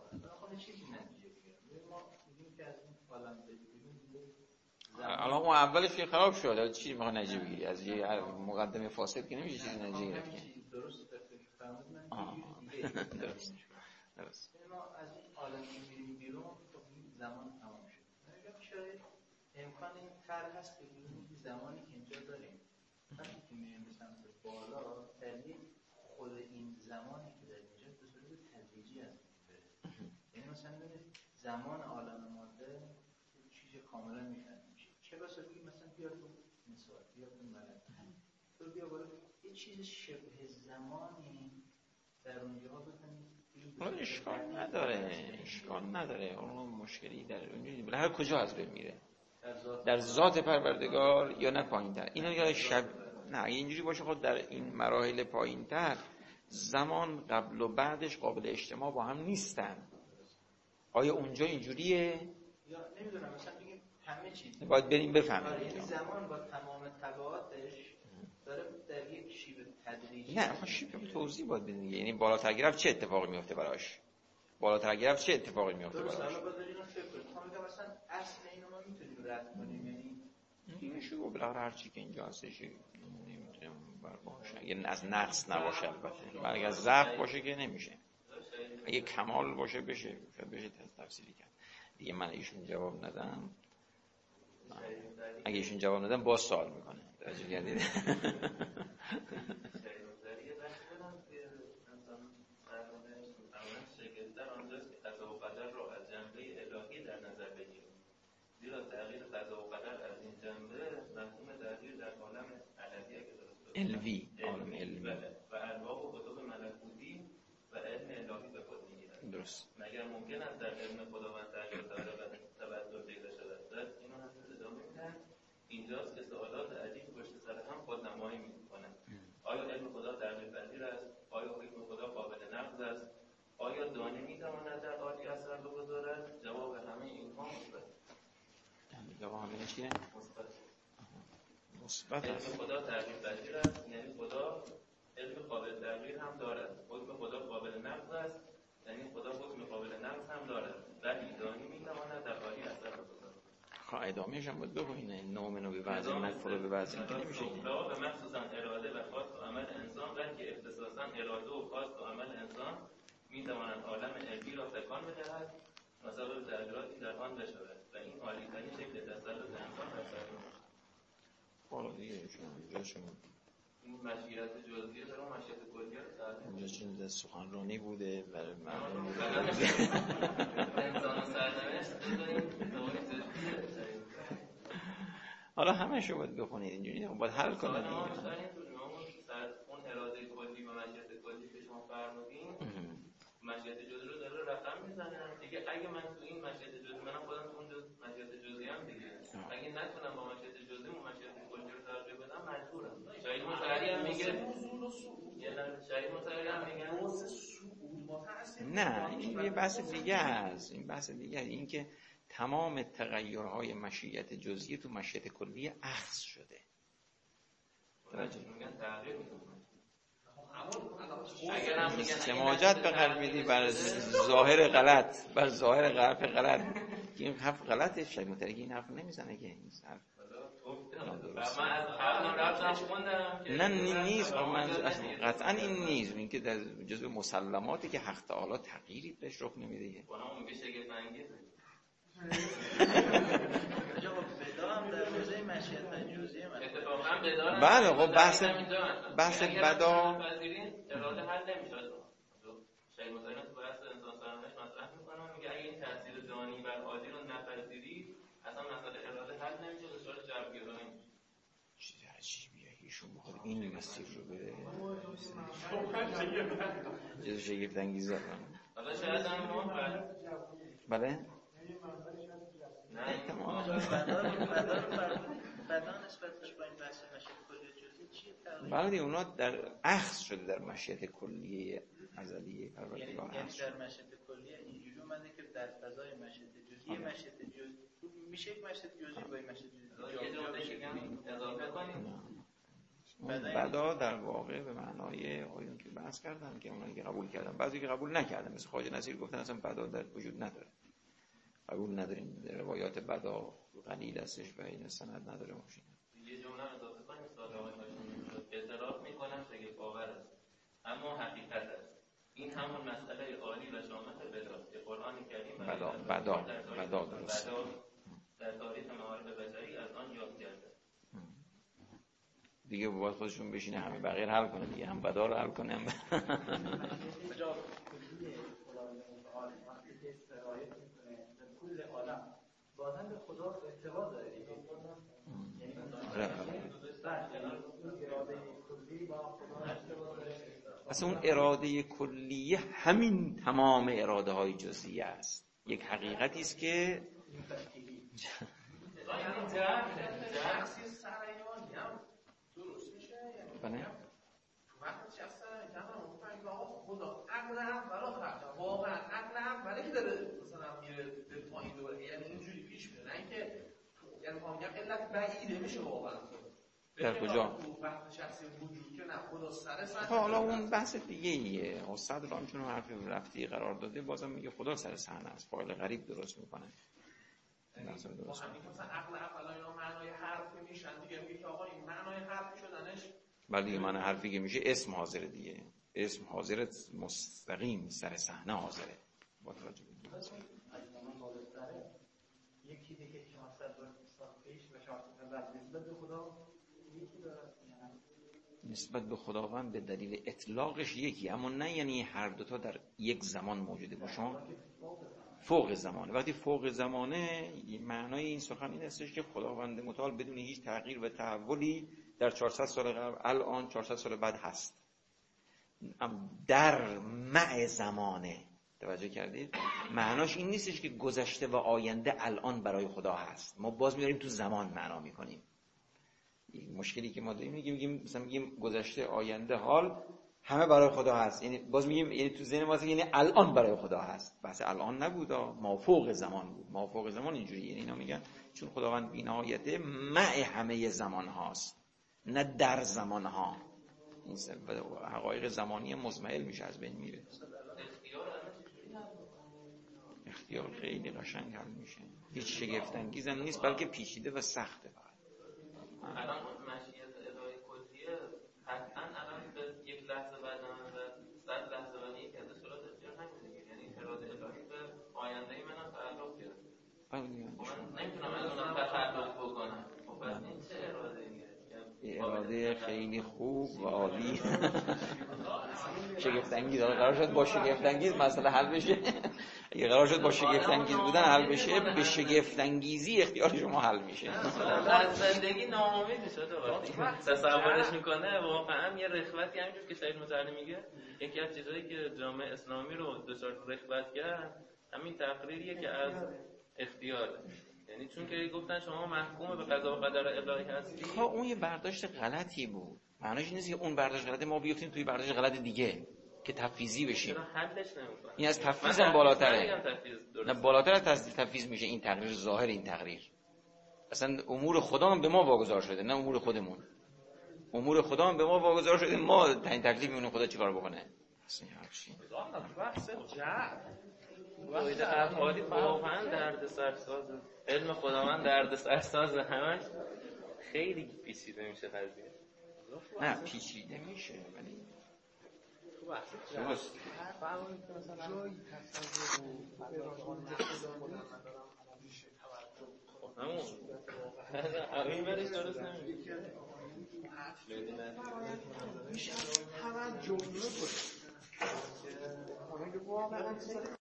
الان اون اولش که خراب شد، چی میخوای نتیجه بگیری؟ از یه مقدمه فاسد که نمیشه چیزی نتیجه گرفت که. درست. ما از این عالم میریم بیرون، خب زمان تمام شد. میگم شاید امکان این طرح هست که این زمانی که اینجا داریم وقتی که میریم به سمت بالا، دلیل خود این زمانی که در اینجا به صورت تدریجی از این بره. یعنی مثلا ببینید زمان عالم ماده چیز کاملا میفهمیم میشه. چه بسا بگیم مثلا بیا تو مثال، بیا تو ملک، تو بیا بالا یه چیز شبه زمانی در اونجاها بکنید. اشکال نداره. اون مشکلی در اونجا هر کجا از بین میره، در ذات پروردگار یا نه پایین‌تر. اینا یا نه اینجوری باشه. خود در این مراحل پایین‌تر زمان قبل و بعدش قابل اجتماع با هم نیستن. آیا اونجا اینجوریه؟ یا نمیدونم، مثلا بگیم همه چیز باید بریم بفهمیم. این زمان با تمام تبعاتش داره در یک شیب تدریجی. نه شیب توضیح باید بدیم. یعنی بالاتر گرفت چه اتفاقی میفته براش؟ بالاتر گرفت چه اتفاقی میفته براش؟ درست. حالا باید اینو فکر کنیم. میگم مثلا اصل اینو ما میتونیم رد کنیم. یعنی دیگه شو بالاخره هر چی که اینجا هستش نمیتونم باشه. اگه از نقص نباشه، البته اگه از ضعف باشه که نمیشه. اگه کمال باشه بشه تفسیری کرد. دیگه من ایشون جواب ندم. اگه ایشون جواب ندم باز سوال میکنه. توجه کردید؟ علوی، عالم علوی و ارواح و کتب ملکوتی و علم الهی به خود میگیرد. درست. مگر ممکن است در علم خداوند تغییر تبدل پیدا شود؟ اینو هم ادامه میدن. اینجاست که سوالات عجیب پشت سر هم خودنمایی میکنند. آیا علم خدا تغییر پذیر است؟ آیا حکم خدا قابل نقض است؟ آیا دانه میتواند در عالی اثر بگذارد؟ جواب همه اینها مثبت. جواب همه چیه؟ مثبت علم است. خدا تغییر پذیر است، یعنی خدا علم قابل تغییر هم دارد. حکم خدا قابل نقض است، یعنی خدا حکم قابل نقض هم دارد. ولی دانی میتواند در عالی اثر بگذارد. ادامه‌اش هم باید بخونین. نومنو به بعضی مکفر به بعضی که نمیشه. خدا به مخصوصا اراده و خواست و عمل انسان، بلکه اختصاصا اراده و خواست و عمل انسان میتواند عالم علمی را تکان بدهد و سبب تغییراتی در آن بشود و این عالی‌ترین شکل تسلط انسان بر سرنوشت. حالا دیگه اینجا این مشیت جزئیه داره و مشیت کلیه رو تعریف. اینجا چیز سخنرانی بوده برای مردم. انسان سرنوشت بذاریم. حالا همه‌شو باید بخونید. اینجوری باید حل کنید. اون اراده کلی و مشیت کلی که شما فرمودین، مشیت جزئی رو داره رقم میزنه دیگه. اگه من تو این مشیت جزئی، منم خودم تو اون مشیت جزئی هم دیگه، اگه نتونم با مشیت جزئی اون مشیت کلی رو ترجمه بدم مجبورم. شاید متحری هم میگه، شاید متحری هم میگه نه این یه بحث دیگه است. این بحث دیگه است. این که تمام تغییرهای مشیت جزئی تو مشیت کلی اخذ شده. میگن تغییر سماجت به قلب میدی بر ظاهر غلط، بر ظاهر غلط. این حرف غلطه. شاید مترکی این حرف نمیزنه که این حرف نه نیست. قطعا این نیست. این که در جزء مسلماتی که حق تعالی تغییری بهش رخ نمیده. اونم میگه شگفت انگیزه. بله خب بحث بدا اراده حل نمیشه. شاید مثلا تو بحث انسان سرنوشت مطرح میکنم، میگه اگه این تاثیر جهانی بر عادی رو نپذیری اصلا مسئله اراده حل نمیشه، دچار جبرگرایی میشه. چیز عجیبیه. ایشون میخواد این مسیر رو بره. چیز شگفت انگیزه. حالا شاید هم ما بله نه تمام بدان نسبتش با این بحث مشیت کلی جزئی چیه؟ بله اونا در اخذ شده در مشیت کلیه ازلیه پروردگار. یعنی در مشیت کلیه اینجوری اومده که در فضای مشیت جزئی مشیت جزئی میشه یک مشیت جزئی با این مشیت جزئی اضافه کنیم. بدا در واقع به معنای آیون که بحث کردن که اونایی که قبول کردن، بعضی که قبول نکردن مثل خواجه نصیر گفتن اصلا بدا در وجود نداره، قبول نداریم، روایات بدا قلیل هستش و این سند نداره. ماشین یه جمله اضافه کنیم ساده آقای هاشمی، اعتراف میکنم شگفت آور است اما حقیقت است. این همون مسئله عالی و شامخ بداست که قرآن کریم بدا درست در تاریخ معارف بشری از آن یاد کرده. دیگه باید خودشون بشینه همه بقیه حل کنه دیگه، هم بدا رو حل کنه هم بازم به خدا ارتباط داره دیگه. یعنی اصلا اون اراده کلیه همین تمام اراده های جزئیه است، یک حقیقتی است که بله وقتی شخصا کردم گفتن آقا خدا عقل هم برا خرج واقعا عقل هم برای داره مثلا میره به پایین دوره، یعنی اینجوری پیش میره، نه اینکه یعنی میگم علت بعیده میشه واقعا در کجا وقت شخصی وجود که نه خدا سر حالا اون بحث دیگه ایه. استاد رام چون حرف رفتی قرار داده بازم میگه خدا سر صحنه است، فاعل غریب درست میکنه. مثلا عقل اولا اینا معنای حرفی میشن دیگه، میگه که آقا این معنای حرفی شدنش ولی دیگه معنی حرفی که میشه اسم حاضره دیگه، اسم حاضر مستقیم سر صحنه حاضره. با توجه به یکی دیگه که مثلا پیش و شخص بعد نسبت به خدا یکی داره، نسبت به خداوند به دلیل اطلاقش یکی، اما نه یعنی هر دوتا در یک زمان موجوده باشن. فوق زمانه، وقتی فوق زمانه معنای این سخن این هستش که خداوند متعال بدون هیچ تغییر و تحولی در 400 سال قبل الان 400 سال بعد هست، در مع زمانه. توجه کردید؟ معناش این نیستش که گذشته و آینده الان برای خدا هست، ما باز میاریم تو زمان معنا میکنیم. مشکلی که ما داریم میگیم مثلا میگیم گذشته آینده حال همه برای خدا هست، یعنی باز میگیم یعنی تو ذهن ما یعنی الان برای خدا هست، بحث الان نبود، ما فوق زمان بود. ما فوق زمان اینجوری، یعنی اینا میگن چون خداوند بی‌نهایته مع همه زمان هاست نه در زمان ها، این حقایق زمانی مزمحل میشه، از بین میره. اختیار خیلی قشنگ حل میشه، هیچ شگفت انگیز هم نیست بلکه پیچیده و سخته. الان مشیت الهی کلیه قطعا الان به یک لحظه بعد و 100 لحظه بعد یک از صورت اختیار نمیشه، یعنی اراده الهی به آینده من هم تعلق گرفته. من نمیتونم از اونم تخلص بکنم. خب پس این چه اراده‌ایه؟ اراده خیلی خوب و عالی. شگفت انگیز قرار شد با شگفت انگیز مسئله حل بشه. اگه قرار شد با شگفت انگیز بودن حل بشه، به شگفت انگیزی اختیار شما حل میشه. از زندگی ناامید میشه تصورش میکنه واقعا یه رخوتی همینجور که سید متعلی میگه، یکی از چیزایی که جامعه اسلامی رو دچار رخوت کرد همین تقریریه که از اختیار، یعنی چون که گفتن شما محکوم به قضا و قدر الهی هستی. خب اون یه برداشت غلطی بود، معنیش نیست که اون برداشت غلطه ما بیفتیم توی برداشت غلط دیگه که تفویضی بشیم. این از تفویض هم بالاتره، نه بالاتر از تفویض میشه این تقریر ظاهر. این تقریر اصلا امور خدا هم به ما واگذار شده، نه امور خودمون. امور خدا هم به ما واگذار شده، ما تعیین تکلیف می‌کنیم خدا چیکار بکنه. اصلا هرچی باید افعالی واقعا درد سرساز، علم خداوند درد سرساز، همش خیلی پیچیده میشه قضیه. نه پیچیده میشه ولی درست. همین برش درست نمیشه. میشه توجه رو